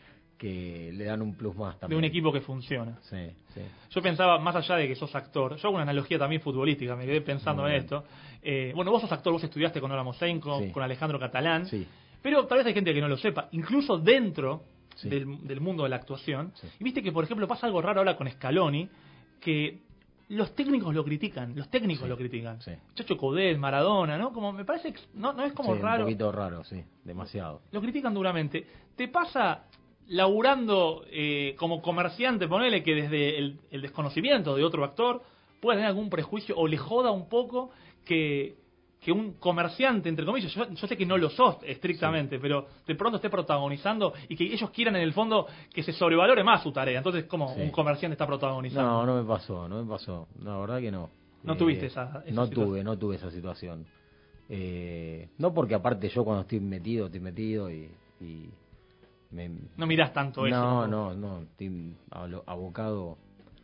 le dan un plus más también. De un equipo que funciona. Sí. Yo pensaba, más allá de que sos actor, yo hago una analogía también futbolística, me quedé pensando en esto. Bueno, vos sos actor, vos estudiaste con Ola Mosenko, con Alejandro Catalán, pero tal vez hay gente que no lo sepa, incluso dentro del mundo de la actuación. Y viste que, por ejemplo, pasa algo raro ahora con Scaloni, que los técnicos lo critican, Chacho Coudet, Maradona, ¿no? Como me parece, no es como raro. Un poquito raro, sí, demasiado. Lo critican duramente. ¿Te pasa laburando como comerciante, ponele que desde el desconocimiento de otro actor pueda tener algún prejuicio o le joda un poco que un comerciante, entre comillas, yo sé que no lo sos estrictamente, pero de pronto esté protagonizando y que ellos quieran en el fondo que se sobrevalore más su tarea? Entonces, como un comerciante está protagonizando. No me pasó, la verdad que no. ¿No tuviste esa situación? No tuve esa situación. No, porque aparte yo cuando estoy metido y no mirás tanto eso. No, estoy abocado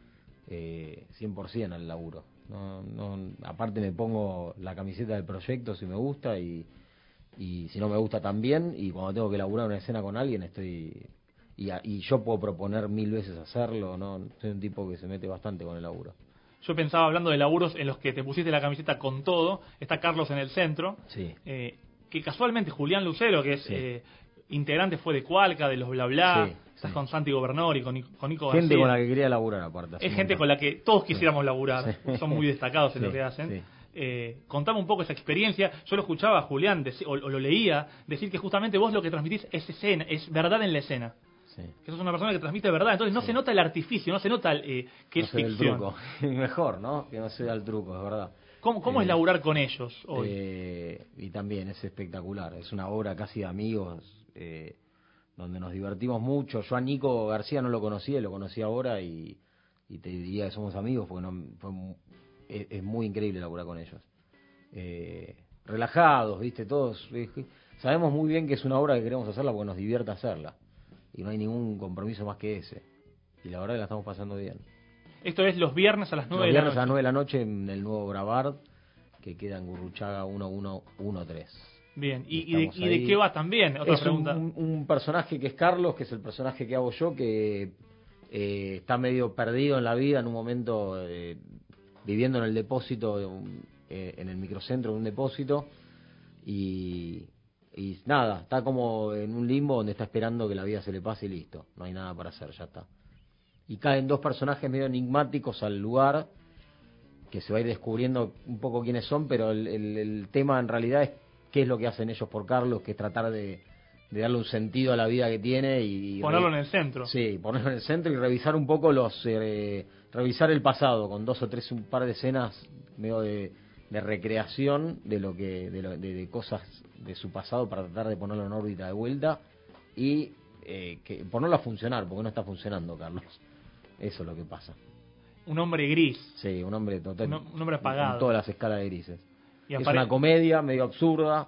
100% al laburo. Aparte me pongo la camiseta del proyecto si me gusta y si no me gusta también, y cuando tengo que laburar una escena con alguien y yo puedo proponer 1000 veces hacerlo, soy un tipo que se mete bastante con el laburo. Yo pensaba, hablando de laburos en los que te pusiste la camiseta con todo, está Carlos en el centro, que casualmente Julián Lucero, que es integrante fue de Cualca, de los Bla Bla, estás con Santi Gobernori, con Nico García. Gente con la que quería laburar aparte. Es gente con la que todos quisiéramos laburar, son muy destacados en lo que hacen. Contame un poco esa experiencia. Yo lo escuchaba a Julián o lo leía decir que justamente vos lo que transmitís es escena, es verdad en la escena. Que sos una persona que transmite verdad, entonces no se nota el artificio, no se nota que es ficción. El truco. Mejor, ¿no? Que no se da el truco, es verdad. ¿Cómo es laburar con ellos hoy? Y también es espectacular, es una obra casi de amigos, donde nos divertimos mucho. Yo a Nico García no lo conocía, lo conocí ahora y te diría que somos amigos porque es muy increíble laburar con ellos. Relajados, ¿viste? Todos sabemos muy bien que es una obra que queremos hacerla porque nos divierte hacerla y no hay ningún compromiso más que ese, y la verdad que la estamos pasando bien. Esto es los viernes a las 9 de la noche. Los viernes a las 9 de la noche en el nuevo Gravard, que queda en Gurruchaga 1113. Bien, ¿y de qué va también? Otra pregunta. Un personaje que es Carlos, que es el personaje que hago yo, que está medio perdido en la vida en un momento, viviendo en el depósito, en el microcentro de un depósito, y nada, está como en un limbo donde está esperando que la vida se le pase y listo, no hay nada para hacer, ya está. Y caen dos personajes medio enigmáticos al lugar, que se va a ir descubriendo un poco quiénes son, pero el tema en realidad es qué es lo que hacen ellos por Carlos, que es tratar de darle un sentido a la vida que tiene y ponerlo en el centro. Sí, ponerlo en el centro y revisar un poco revisar el pasado con un par de escenas medio de recreación de cosas de su pasado para tratar de ponerlo en órbita de vuelta y que ponerlo a funcionar, porque no está funcionando, Carlos. Eso es lo que pasa. Un hombre gris. Sí, un hombre total. Un hombre apagado. En todas las escalas de grises. Y es una comedia medio absurda,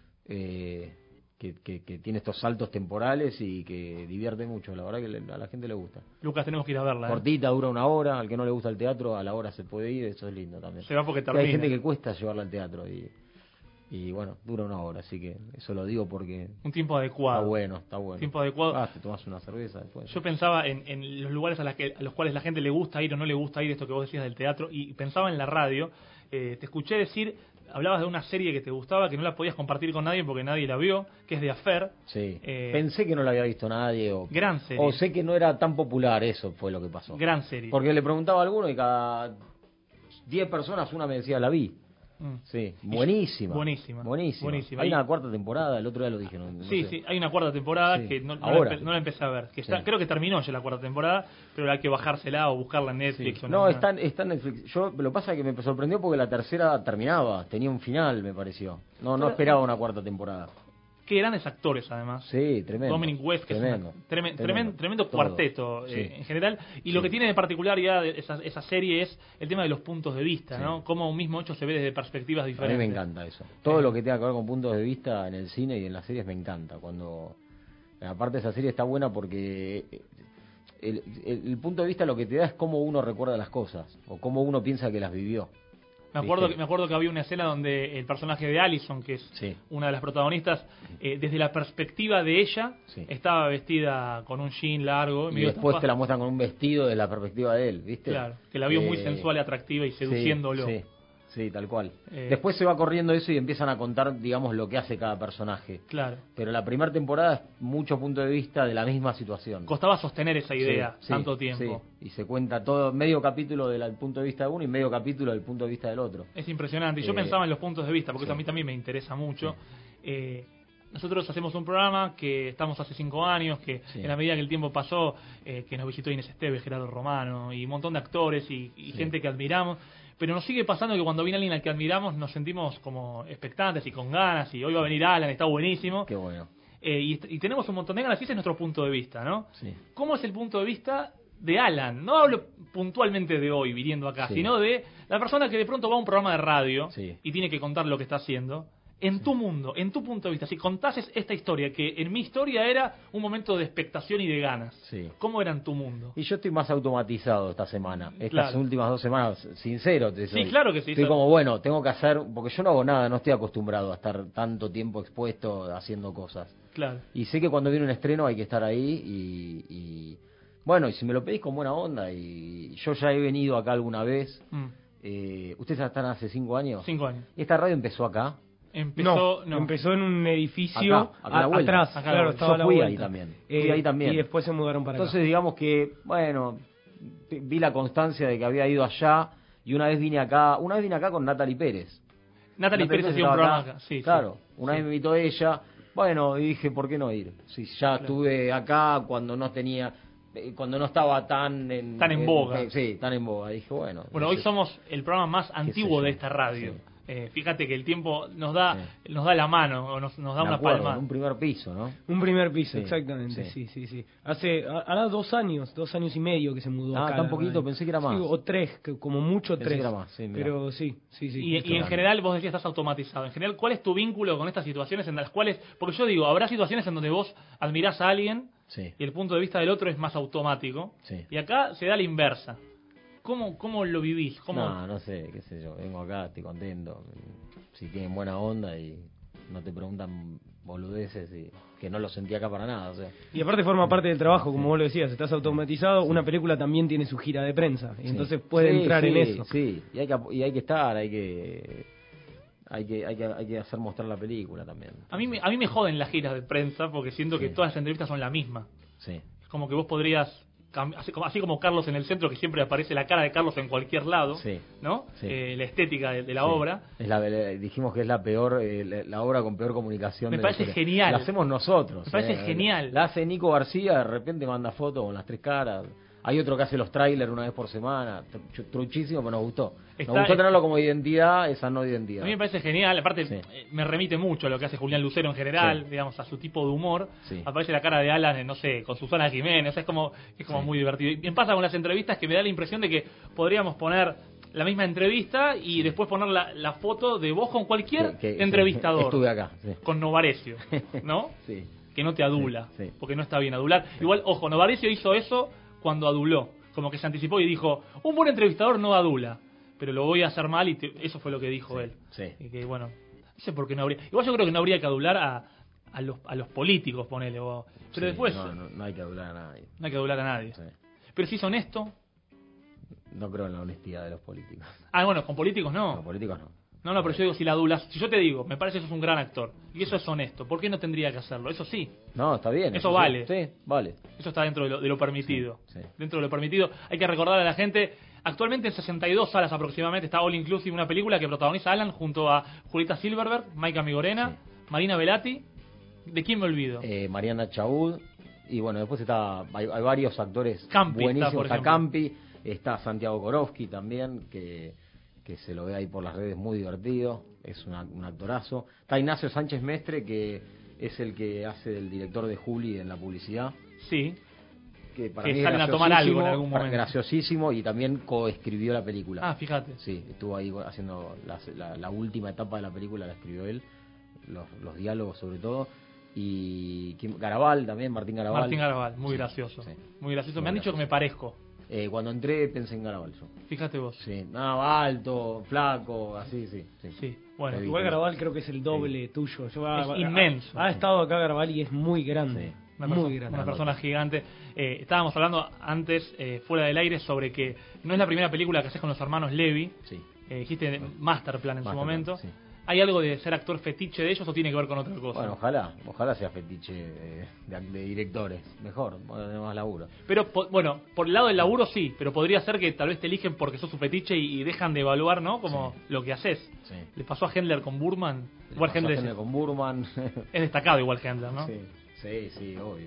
que tiene estos saltos temporales y que divierte mucho. La verdad que a la gente le gusta. Lucas, tenemos que ir a verla. Cortita, dura 1 hora. Al que no le gusta el teatro, a la hora se puede ir. Eso es lindo también. Se va porque termina. Hay gente que cuesta llevarla al teatro y bueno, dura 1 hora. Así que eso lo digo porque... Un tiempo adecuado. Está bueno. Tiempo adecuado. Te tomas una cerveza después. Yo pensaba en los lugares a los cuales la gente le gusta ir o no le gusta ir, esto que vos decías del teatro, y pensaba en la radio. Te escuché decir... Hablabas de una serie que te gustaba, que no la podías compartir con nadie porque nadie la vio, que es The Affair. Sí. Pensé que no la había visto nadie. Gran serie. O sé que no era tan popular, eso fue lo que pasó. Gran serie. Porque le preguntaba a alguno y cada 10 personas una me decía, la vi. Sí, buenísima. Hay una 4ª temporada, el otro día lo dije. No sí, sé. sí, hay una 4ª temporada que no la empecé a ver. Que está, creo que terminó ya la 4ª temporada, pero hay que bajársela o buscarla en Netflix. Sí. No, está en Netflix. Lo que pasa es que me sorprendió porque la 3ª terminaba, tenía un final, me pareció. No esperaba una 4ª temporada. Qué grandes actores, además. Sí, tremendo. Dominic West, que es tremendo cuarteto en general. Y lo que tiene de particular ya esa serie es el tema de los puntos de vista, ¿no? Cómo un mismo hecho se ve desde perspectivas diferentes. A mí me encanta eso. Todo lo que tenga que ver con puntos de vista en el cine y en las series me encanta. Aparte esa serie está buena porque el punto de vista lo que te da es cómo uno recuerda las cosas o cómo uno piensa que las vivió. Me acuerdo que había una escena donde el personaje de Allison, que es una de las protagonistas, desde la perspectiva de ella, estaba vestida con un jean largo. Y después te la muestran con un vestido de la perspectiva de él, ¿viste? Claro, que la vio muy sensual y atractiva y seduciéndolo. Sí, tal cual. Después se va corriendo eso y empiezan a contar, digamos, lo que hace cada personaje. Claro. Pero la primera temporada es mucho punto de vista de la misma situación. Costaba sostener esa idea tanto tiempo. Sí. Y se cuenta todo, medio capítulo del punto de vista de uno y medio capítulo del punto de vista del otro. Es impresionante. Y yo pensaba en los puntos de vista, porque eso a mí también me interesa mucho. Nosotros hacemos un programa que estamos hace 5 años, que en la medida que el tiempo pasó, que nos visitó Inés Esteves, Gerardo Romano y un montón de actores y gente que admiramos. Pero nos sigue pasando que cuando viene alguien al que admiramos nos sentimos como expectantes y con ganas, y hoy va a venir Alan, está buenísimo. Qué bueno. Y tenemos un montón de ganas, y ese es nuestro punto de vista, ¿no? Sí. ¿Cómo es el punto de vista de Alan? No hablo puntualmente de hoy, viniendo acá, sino de la persona que de pronto va a un programa de radio y tiene que contar lo que está haciendo. En tu mundo, en tu punto de vista, si contases esta historia, que en mi historia era un momento de expectación y de ganas, ¿cómo era en tu mundo? Y yo estoy más automatizado esta semana, estas últimas 2 semanas, sincero te soy. Sí, claro que sí. Estoy como, bueno, tengo que hacer, porque yo no hago nada, no estoy acostumbrado a estar tanto tiempo expuesto haciendo cosas. Claro. Y sé que cuando viene un estreno hay que estar ahí y bueno, y si me lo pedís con buena onda, y yo ya he venido acá alguna vez, ¿ustedes están hace 5 años? 5 años. ¿Esta radio empezó acá? Empezó en un edificio acá atrás. Claro, estaba yo fui ahí también. Fui ahí también. Y después se mudaron para acá. Entonces, digamos que, bueno, vi la constancia de que había ido allá y una vez vine acá con Natalie Pérez. Natalie Pérez hacía un programa acá. Sí, claro, una vez me invitó ella. Bueno, y dije, ¿por qué no ir? Si ya estuve acá cuando no estaba tan en boga. Tan en boga. Dije, bueno. Bueno, hoy somos el programa más antiguo de esta radio. Sí. Fíjate que el tiempo nos da la mano, o nos da una palma. Un primer piso, ¿no? Un primer piso, exactamente, sí. Hará 2 años, 2 años y medio que se mudó acá. Tan poquito, pensé que era más. Sí, o 3, como mucho 3. Pensé que era más, pero sí. Y en general, vos decías, estás automatizado. En general, ¿cuál es tu vínculo con estas situaciones en las cuales, porque yo digo, habrá situaciones en donde vos admirás a alguien y el punto de vista del otro es más automático, y acá se da la inversa. ¿Cómo lo vivís? No sé, qué sé yo. Vengo acá, estoy contento. Si tienen buena onda y no te preguntan boludeces y que no lo sentía acá para nada. O sea. Y aparte forma parte del trabajo, como vos lo decías, estás automatizado, una película también tiene su gira de prensa, y entonces puede entrar en eso. Sí, y hay que estar, hay que hacer mostrar la película también. A mí me joden las giras de prensa porque siento que todas las entrevistas son la misma. Sí. Es como que vos podrías, así como Carlos en el centro, que siempre aparece la cara de Carlos en cualquier lado, ¿no? Sí. La estética de la obra. Dijimos que es la peor, la obra con peor comunicación. Me parece genial. La hacemos nosotros. Me parece genial. La hace Nico García, de repente manda fotos con las 3 caras. Hay otro que hace los trailers una vez por semana, truchísimo, pero nos gustó. Nos gustó tenerlo como identidad, esa no identidad. A mí me parece genial, aparte me remite mucho a lo que hace Julián Lucero en general, digamos, a su tipo de humor. Aparece la cara de Alan, no sé, con Susana Jiménez, es como muy divertido. Y me pasa con las entrevistas que me da la impresión de que podríamos poner la misma entrevista y después poner la foto de vos con cualquier entrevistador. Estuve acá. Con Novarecio, ¿no? Sí. Que no te adula, porque no está bien adular. Igual, ojo, Novarecio hizo eso cuando aduló, como que se anticipó y dijo, un buen entrevistador no adula, pero lo voy a hacer mal, y eso fue lo que dijo él. Y que bueno, no sé por qué no habría, igual yo creo que no habría que adular a los políticos, ponele vos. Pero después no hay que adular a nadie. No hay que adular a nadie. Pero si es honesto, no creo en la honestidad de los políticos. Bueno, con políticos no. Con políticos no. No, pero yo digo, si la adulas, si yo te digo, me parece que sos un gran actor, y eso es honesto, ¿por qué no tendría que hacerlo? Eso sí. No, está bien. Eso vale. Sí, vale. Eso está dentro de lo permitido. Dentro de lo permitido. Hay que recordar a la gente, actualmente en 62 salas aproximadamente está All Inclusive, una película que protagoniza Alan junto a Julieta Silverberg, Maika Migorena, Marina Velati. ¿De quién me olvido? Mariana Chaud. Y bueno, después hay varios actores Campi buenísimos. Está Campi, está Santiago Korowski también, que se lo ve ahí por las redes, muy divertido, es un actorazo. Está Ignacio Sánchez Mestre, que es el que hace del director de Juli en la publicidad. Sí. Que para mí salen a tomar algo en algún momento. Graciosísimo, y también coescribió la película. Ah, fíjate. Sí, estuvo ahí haciendo la última etapa de la película, la escribió él, los diálogos sobre todo. Y Garabal también, Martín Garabal. Muy gracioso. Muy gracioso. Me han dicho que me parezco. Cuando entré pensé en Garabal yo. Fíjate vos. Sí, alto, flaco, así, sí. Bueno, igual Garabal creo que es el doble tuyo. Es inmenso. Ha estado acá Garabal y es muy grande. Una persona gigante. Estábamos hablando antes, fuera del aire, sobre que no es la primera película que haces con los hermanos Levy. Dijiste Masterplan en su momento. Sí. ¿Hay algo de ser actor fetiche de ellos o tiene que ver con otra cosa? Bueno, ojalá sea fetiche de directores, mejor, más laburo. Pero, bueno, por el lado del laburo sí, pero podría ser que tal vez te eligen porque sos su fetiche y dejan de evaluar, ¿no? Como lo que haces. Sí. ¿Le pasó a Hendler con Burman? Igual Hendler con Burman. Es destacado igual Hendler, ¿no? Sí, obvio.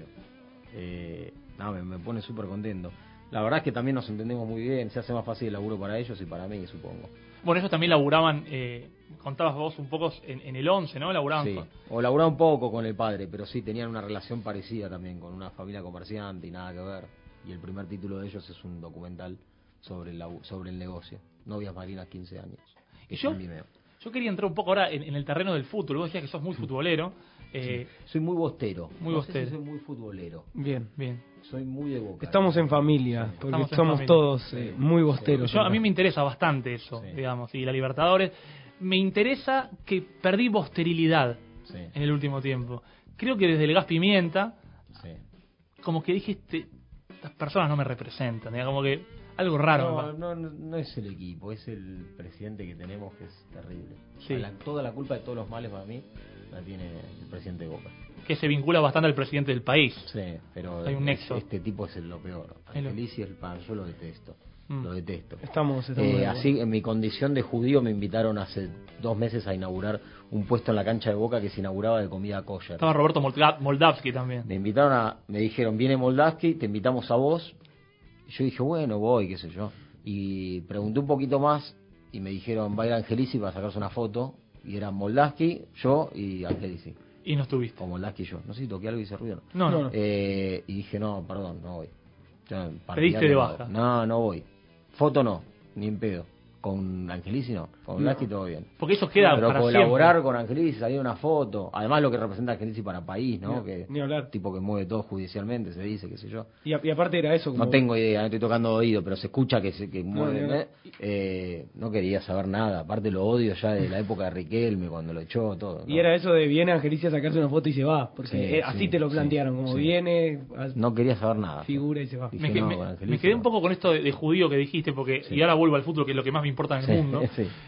Me pone súper contento. La verdad es que también nos entendemos muy bien, se hace más fácil el laburo para ellos y para mí, supongo. Bueno, ellos también laburaban, contabas vos un poco en el 11, ¿no? O laburaban un poco con el padre, pero sí, tenían una relación parecida también con una familia comerciante y nada que ver. Y el primer título de ellos es un documental sobre el negocio. Novias marinas, 15 años. Y yo quería entrar un poco ahora en el terreno del fútbol. Vos decías que sos muy futbolero. Soy muy bostero. Sé si soy muy futbolero. Bien. Soy muy de Boca. Estamos en familia, porque somos todos muy bosteros. A mí me interesa bastante eso, digamos, y la Libertadores. Me interesa que perdí bosterilidad en el último tiempo. Creo que desde el Gas Pimienta, como que dije, estas personas no me representan, como que algo raro. No es el equipo, es el presidente que tenemos, que es terrible. Sí. Toda la culpa de todos los males para mí la tiene el presidente de Boca. Que se vincula bastante al presidente del país. Sí, pero hay un nexo. Este tipo es lo peor. Angelici, yo lo detesto. Lo detesto. Estamos así, en mi condición de judío, me invitaron hace 2 meses a inaugurar un puesto en la cancha de Boca que se inauguraba de comida kosher. Estaba Roberto Moldavsky también. Me dijeron, viene Moldavsky, te invitamos a vos. Y yo dije, bueno, voy, qué sé yo. Y pregunté un poquito más y me dijeron, va a ir Angelici para sacarse una foto. Y eran Moldavsky, yo y Angelici. Y no estuviste. Como Moldavsky y yo. No sé si toqué algo y hice ruido. No. Y dije, no, perdón, no voy. Pediste de baja. No voy. Foto no, ni en pedo. Con Angelici no, con Blaschi todo bien. Porque eso queda pero para colaborar siempre. con Angelici, salir una foto, además lo que representa Angelici para país, ¿no? Ni hablar. Tipo que mueve todo judicialmente, se dice, qué sé yo. Y aparte era eso. Como... No tengo idea, estoy tocando oído, pero se escucha que mueve. No quería saber nada, aparte lo odio ya de la época de Riquelme, cuando lo echó, todo. Y era eso de viene Angelici a sacarse una foto y se va, porque así te lo plantearon, como viene... No quería saber nada. Figura y se va. Me quedé un poco con esto de judío que dijiste, porque y ahora vuelvo al fútbol, que es lo que más me importa en el mundo.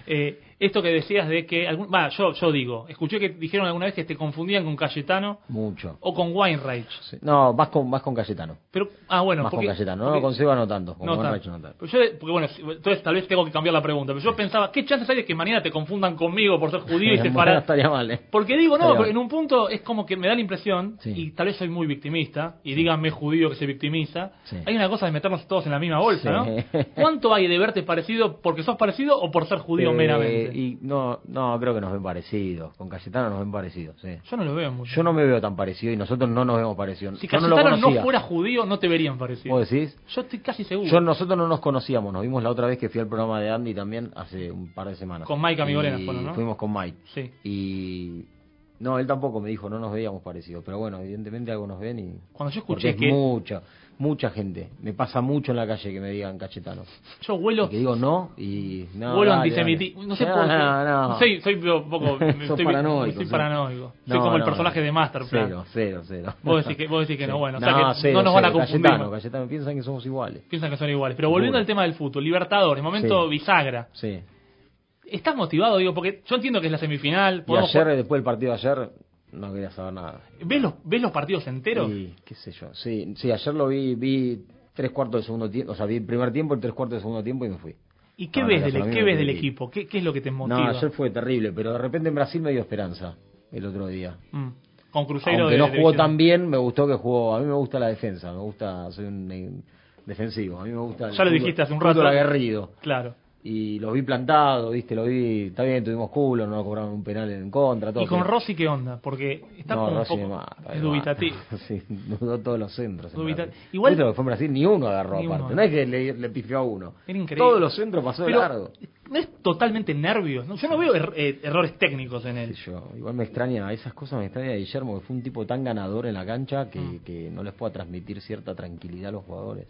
Esto que decías de que yo digo, escuché que dijeron alguna vez que te confundían con Cayetano mucho o con Weinreich. No, vas con Cayetano. Pero bueno, más con Cayetano, no con Seba no tanto, con Weinreich no tanto. Porque bueno, entonces tal vez tengo que cambiar la pregunta, pero yo pensaba, ¿qué chances hay de que mañana te confundan conmigo por ser judío y separar? Estaría mal, Porque digo, en un punto es como que me da la impresión, y tal vez soy muy victimista, y díganme judío que se victimiza, hay una cosa de meternos todos en la misma bolsa, ¿no? ¿Cuánto hay de verte parecido porque sos parecido o por ser judío meramente? Y no, creo que nos ven parecidos. Con Cayetano nos ven parecidos, sí. Yo no lo veo mucho. Yo no me veo tan parecido y nosotros no nos vemos parecidos. Si Cayetano no fuera judío, no te verían parecido. ¿Vos decís? Yo estoy casi seguro. Nosotros no nos conocíamos, nos vimos la otra vez que fui al programa de Andy también hace un par de semanas. Con Mike Amigolena fueron, ¿no? Fuimos con Mike. Sí. Y... No, él tampoco me dijo, no nos veíamos parecidos, pero bueno, evidentemente algo nos ven y... Cuando yo escuché que... mucha gente, me pasa mucho en la calle que me digan Cayetano. Yo huelo... Y que digo no, y... huelo antisemitismo, no sé por qué. No. Soy un poco... Soy paranoico. Soy como el personaje de Masterplan. Cero. Vos decís que no, bueno, o sea que no nos van a confundir. Cayetano, piensan que somos iguales. Piensan que son iguales. Pero volviendo al tema del fútbol, Libertadores, momento bisagra. Sí. ¿Estás motivado? Digo, porque yo entiendo que es la semifinal. Y ayer, después del partido de ayer... No quería saber nada. ¿Ves los partidos enteros? Sí, qué sé yo. Sí, ayer lo vi 3/4 del segundo tiempo, o sea, vi el primer tiempo, el 3/4 del segundo tiempo y me fui. ¿Y qué ves del equipo? ¿Qué es lo que te motiva? No, ayer fue terrible, pero de repente en Brasil me dio esperanza el otro día. Con Cruzeiro. Aunque no jugó tan bien, me gustó que jugó. A mí me gusta la defensa, soy un defensivo. A mí me gusta. Ya lo dijiste hace un rato. Aguerrido. Claro. Y los vi plantados, ¿viste? Está bien, tuvimos culo, no nos cobraron un penal en contra, todo. ¿Y con Rossi qué onda? Porque está como Rossi un poco... Es dubitativo. Sí, dudó todos los centros. Igual... ¿Viste lo que fue en Brasil? Ni uno agarró aparte. No es que le pifió a uno. Era increíble. Todos los centros pasó de largo. ¿No es totalmente nervios? ¿No? Yo no veo errores técnicos en él. Sí, igual me extraña, esas cosas me extraña de Guillermo, que fue un tipo tan ganador en la cancha que no les pueda transmitir cierta tranquilidad a los jugadores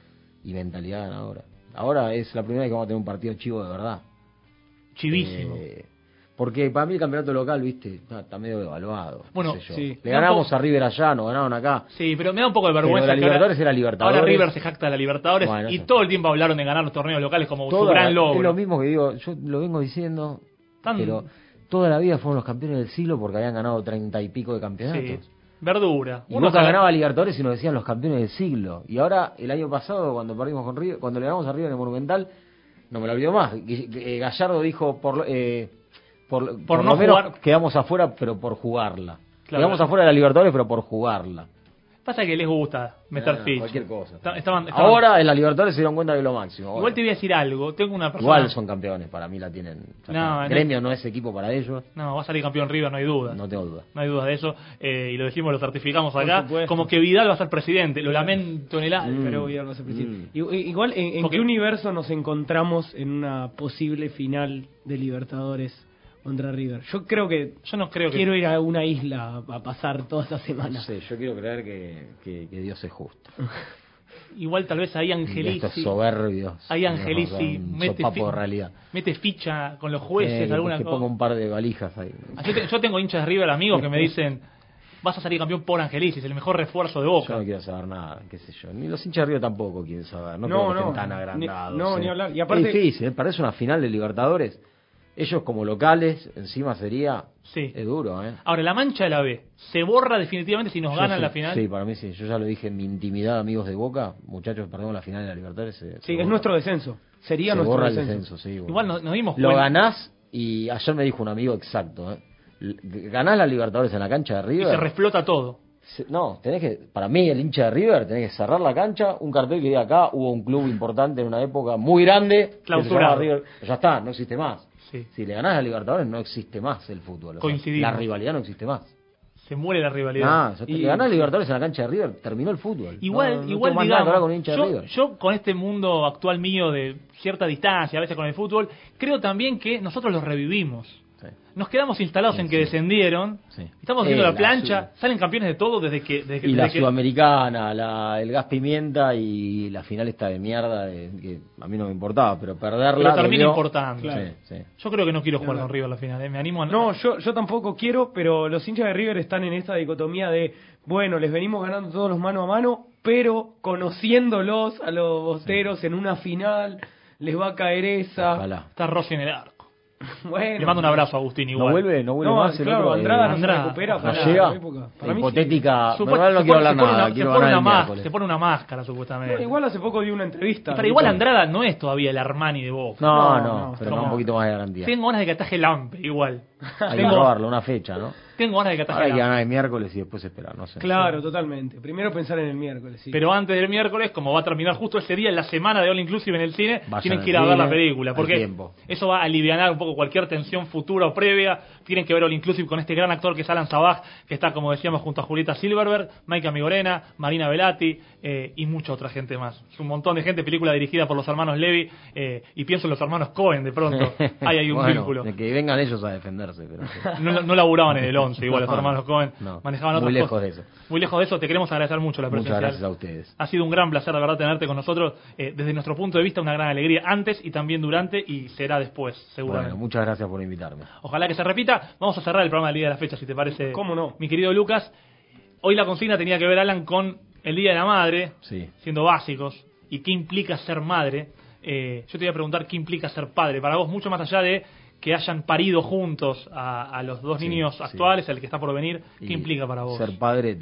y mentalidad ganadora. Ahora es la primera vez que vamos a tener un partido chivo de verdad. Chivísimo. Porque para mí el campeonato local, viste, está medio devaluado. Bueno, sí. Le ganamos a River allá, nos ganaron acá. Sí, pero me da un poco de vergüenza. Pero la Libertadores era Libertadores. Ahora River se jacta de la Libertadores y todo el tiempo hablaron de ganar los torneos locales como su gran logro. Es lo mismo que digo, yo lo vengo diciendo, pero toda la vida fueron los campeones del siglo porque habían ganado 30 y pico de campeonatos. Sí. Verdura. Y nunca ganaba Libertadores y nos decían los campeones del siglo. Y ahora, el año pasado, cuando perdimos con River, cuando le ganamos a River en el Monumental, no me lo olvido más. Gallardo dijo, por no lo menos jugar. Quedamos afuera, pero por jugarla. Claro. Quedamos afuera de la Libertadores, pero por jugarla. Pasa que les gusta meter ficha. Cualquier cosa. Ahora en la Libertadores se dieron cuenta de lo máximo. Igual te voy a decir algo. Tengo una persona... Igual son campeones, para mí la tienen. Gremio no es equipo para ellos. No, va a salir campeón River, no hay duda. No tengo duda. No hay duda de eso. Y lo decimos, lo certificamos acá. Como que Vidal va a ser presidente. Lo lamento en el alma. Pero Vidal va a ser presidente. Igual, ¿en qué universo nos encontramos en una posible final de Libertadores contra River? Yo no creo que quiero ir a una isla a pasar toda esta semana. No sé, yo quiero creer que Dios es justo. Igual tal vez ahí Angelici, estos soberbios. Ahí Angelici mete ficha con los jueces, alguna que cosa. Pongo un par de valijas ahí. Yo tengo hinchas de River amigos que me dicen, vas a salir campeón por Angelici, es el mejor refuerzo de Boca. Yo no quiero saber nada, qué sé yo. Ni los hinchas de River tampoco quieren saber. No creo que estén tan agrandados. Ni hablar. Y aparte, es difícil, parece una final de Libertadores. Ellos como locales, encima sería... Sí. Es duro, Ahora, la mancha de la B, ¿se borra definitivamente si nos ganan la final? Sí, para mí sí. Yo ya lo dije en mi intimidad, amigos de Boca. Muchachos, perdemos la final de la Libertadores. Sí, es nuestro descenso. Sería nuestro borra descenso. El descenso, sí. Bueno. Igual nos dimos cuenta. Lo ganás y ayer me dijo un amigo exacto. Ganás la Libertadores en la cancha de River. Y se reflota todo. No, tenés que, para mí el hincha de River, tenés que cerrar la cancha, un cartel que diga acá, hubo un club importante en una época muy grande, clausurado. River, ya está, no existe más. Sí. Si le ganás a Libertadores no existe más el fútbol. La rivalidad no existe más. Se muere la rivalidad. Y ganar Libertadores en la cancha de River, terminó el fútbol. Igual, digamos, yo con este mundo actual mío de cierta distancia, a veces con el fútbol, creo también que nosotros los revivimos. Sí. Nos quedamos instalados en que descendieron, estamos haciendo la plancha, salen campeones de todo desde que la Sudamericana, el gas pimienta y la final esta de mierda, que a mí no me importaba, pero perderla... Pero termina importando. Claro. Sí. Yo creo que no quiero jugar con River la final, me animo a... No, yo tampoco quiero, pero los hinchas de River están en esta dicotomía de, bueno, les venimos ganando todos los mano a mano, pero conociéndolos a los bosteros en una final, les va a caer esa... Ojalá. Está Rossi en el arco. Bueno, le mando un abrazo a Agustín igual. No vuelve más el claro, otro. Andrada no se recupera para llega. la época. Para Hipotética. No quiero hablar nada. Se pone una máscara, supuestamente. No, igual hace poco dio una entrevista. Pero igual Andrada no es todavía el Armani de Boca. No, pero un poquito más de garantía. Tengo ganas de que ataje Lampe, igual. Hay que probarlo, una fecha, ¿no? Tengo ganas de que ataje Lampe. Hay que ganar el miércoles y después esperar, no sé. Claro, totalmente. Primero pensar en el miércoles, sí. Pero antes del miércoles, como va a terminar justo ese día, en la semana de All Inclusive en el cine, tienen que ir a ver la película. Porque eso va a alivianar un poco cualquier tensión futura o previa. Tienen que ver All Inclusive con este gran actor que es Alan Sabaj, que está, como decíamos, junto a Julieta Silverberg, Maika Migorena, Marina Velati y mucha otra gente más. Es un montón de gente, película dirigida por los hermanos Levy y pienso en los hermanos Cohen de pronto. Hay un vínculo. De que vengan ellos a defenderse. Pero... no laburaban en el 11, igual los hermanos Cohen manejaban otras muy lejos cosas. De eso. Muy lejos de eso, te queremos agradecer mucho la presencia. Muchas gracias a ustedes. Ha sido un gran placer, de verdad, tenerte con nosotros. Desde nuestro punto de vista, una gran alegría antes y también durante y será después, seguramente. Bueno, muchas gracias por invitarme. Ojalá que se repita. Vamos a cerrar el programa del Día de la Fecha, si te parece. ¿Cómo no? Mi querido Lucas, hoy la consigna tenía que ver, Alan, con el Día de la Madre, siendo básicos, y qué implica ser madre. Yo te voy a preguntar qué implica ser padre. Para vos, mucho más allá de que hayan parido juntos a los dos niños actuales, el que está por venir, ¿qué implica para vos? Ser padre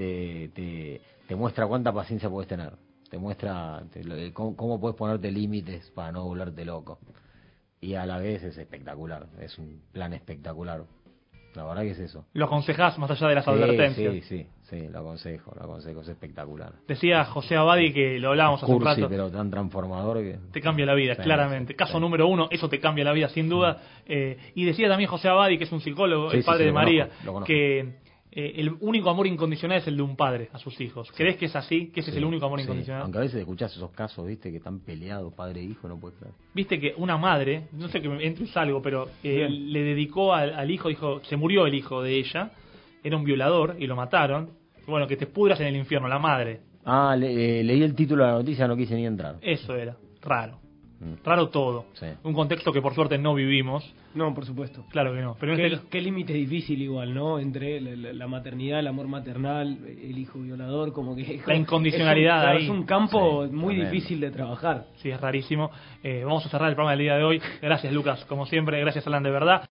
te muestra cuánta paciencia puedes tener, te muestra cómo puedes ponerte límites para no volverte loco, y a la vez es espectacular, es un plan espectacular, la verdad que es eso. ¿Lo aconsejás más allá de las advertencias? Sí, lo aconsejo, es espectacular. Decía José Abadi, que lo hablábamos hace un rato, pero tan transformador que... Te cambia la vida, claramente. Caso número 1, eso te cambia la vida, sin duda. Y decía también José Abadi, que es un psicólogo, el padre de María, lo conozco. Que el único amor incondicional es el de un padre a sus hijos. ¿Crees que es así? ¿Que ese es el único amor incondicional? Aunque a veces escuchás esos casos, viste, que están peleados padre e hijo, no puedes creer. Viste que una madre, no sé que me entre algo, pero le dedicó al hijo, dijo, se murió el hijo de ella, era un violador y lo mataron. Bueno, que te pudras en el infierno, la madre. Leí el título de la noticia, no quise ni entrar. Eso era, raro. Raro todo. Un contexto que por suerte no vivimos. No, por supuesto. Claro que no. Pero qué límite difícil igual, ¿no? Entre la maternidad, el amor maternal, el hijo violador, como que... La incondicionalidad ahí. Es un campo muy difícil de trabajar. Sí, es rarísimo. Vamos a cerrar el programa del día de hoy. Gracias, Lucas, como siempre. Gracias, Alan, de verdad.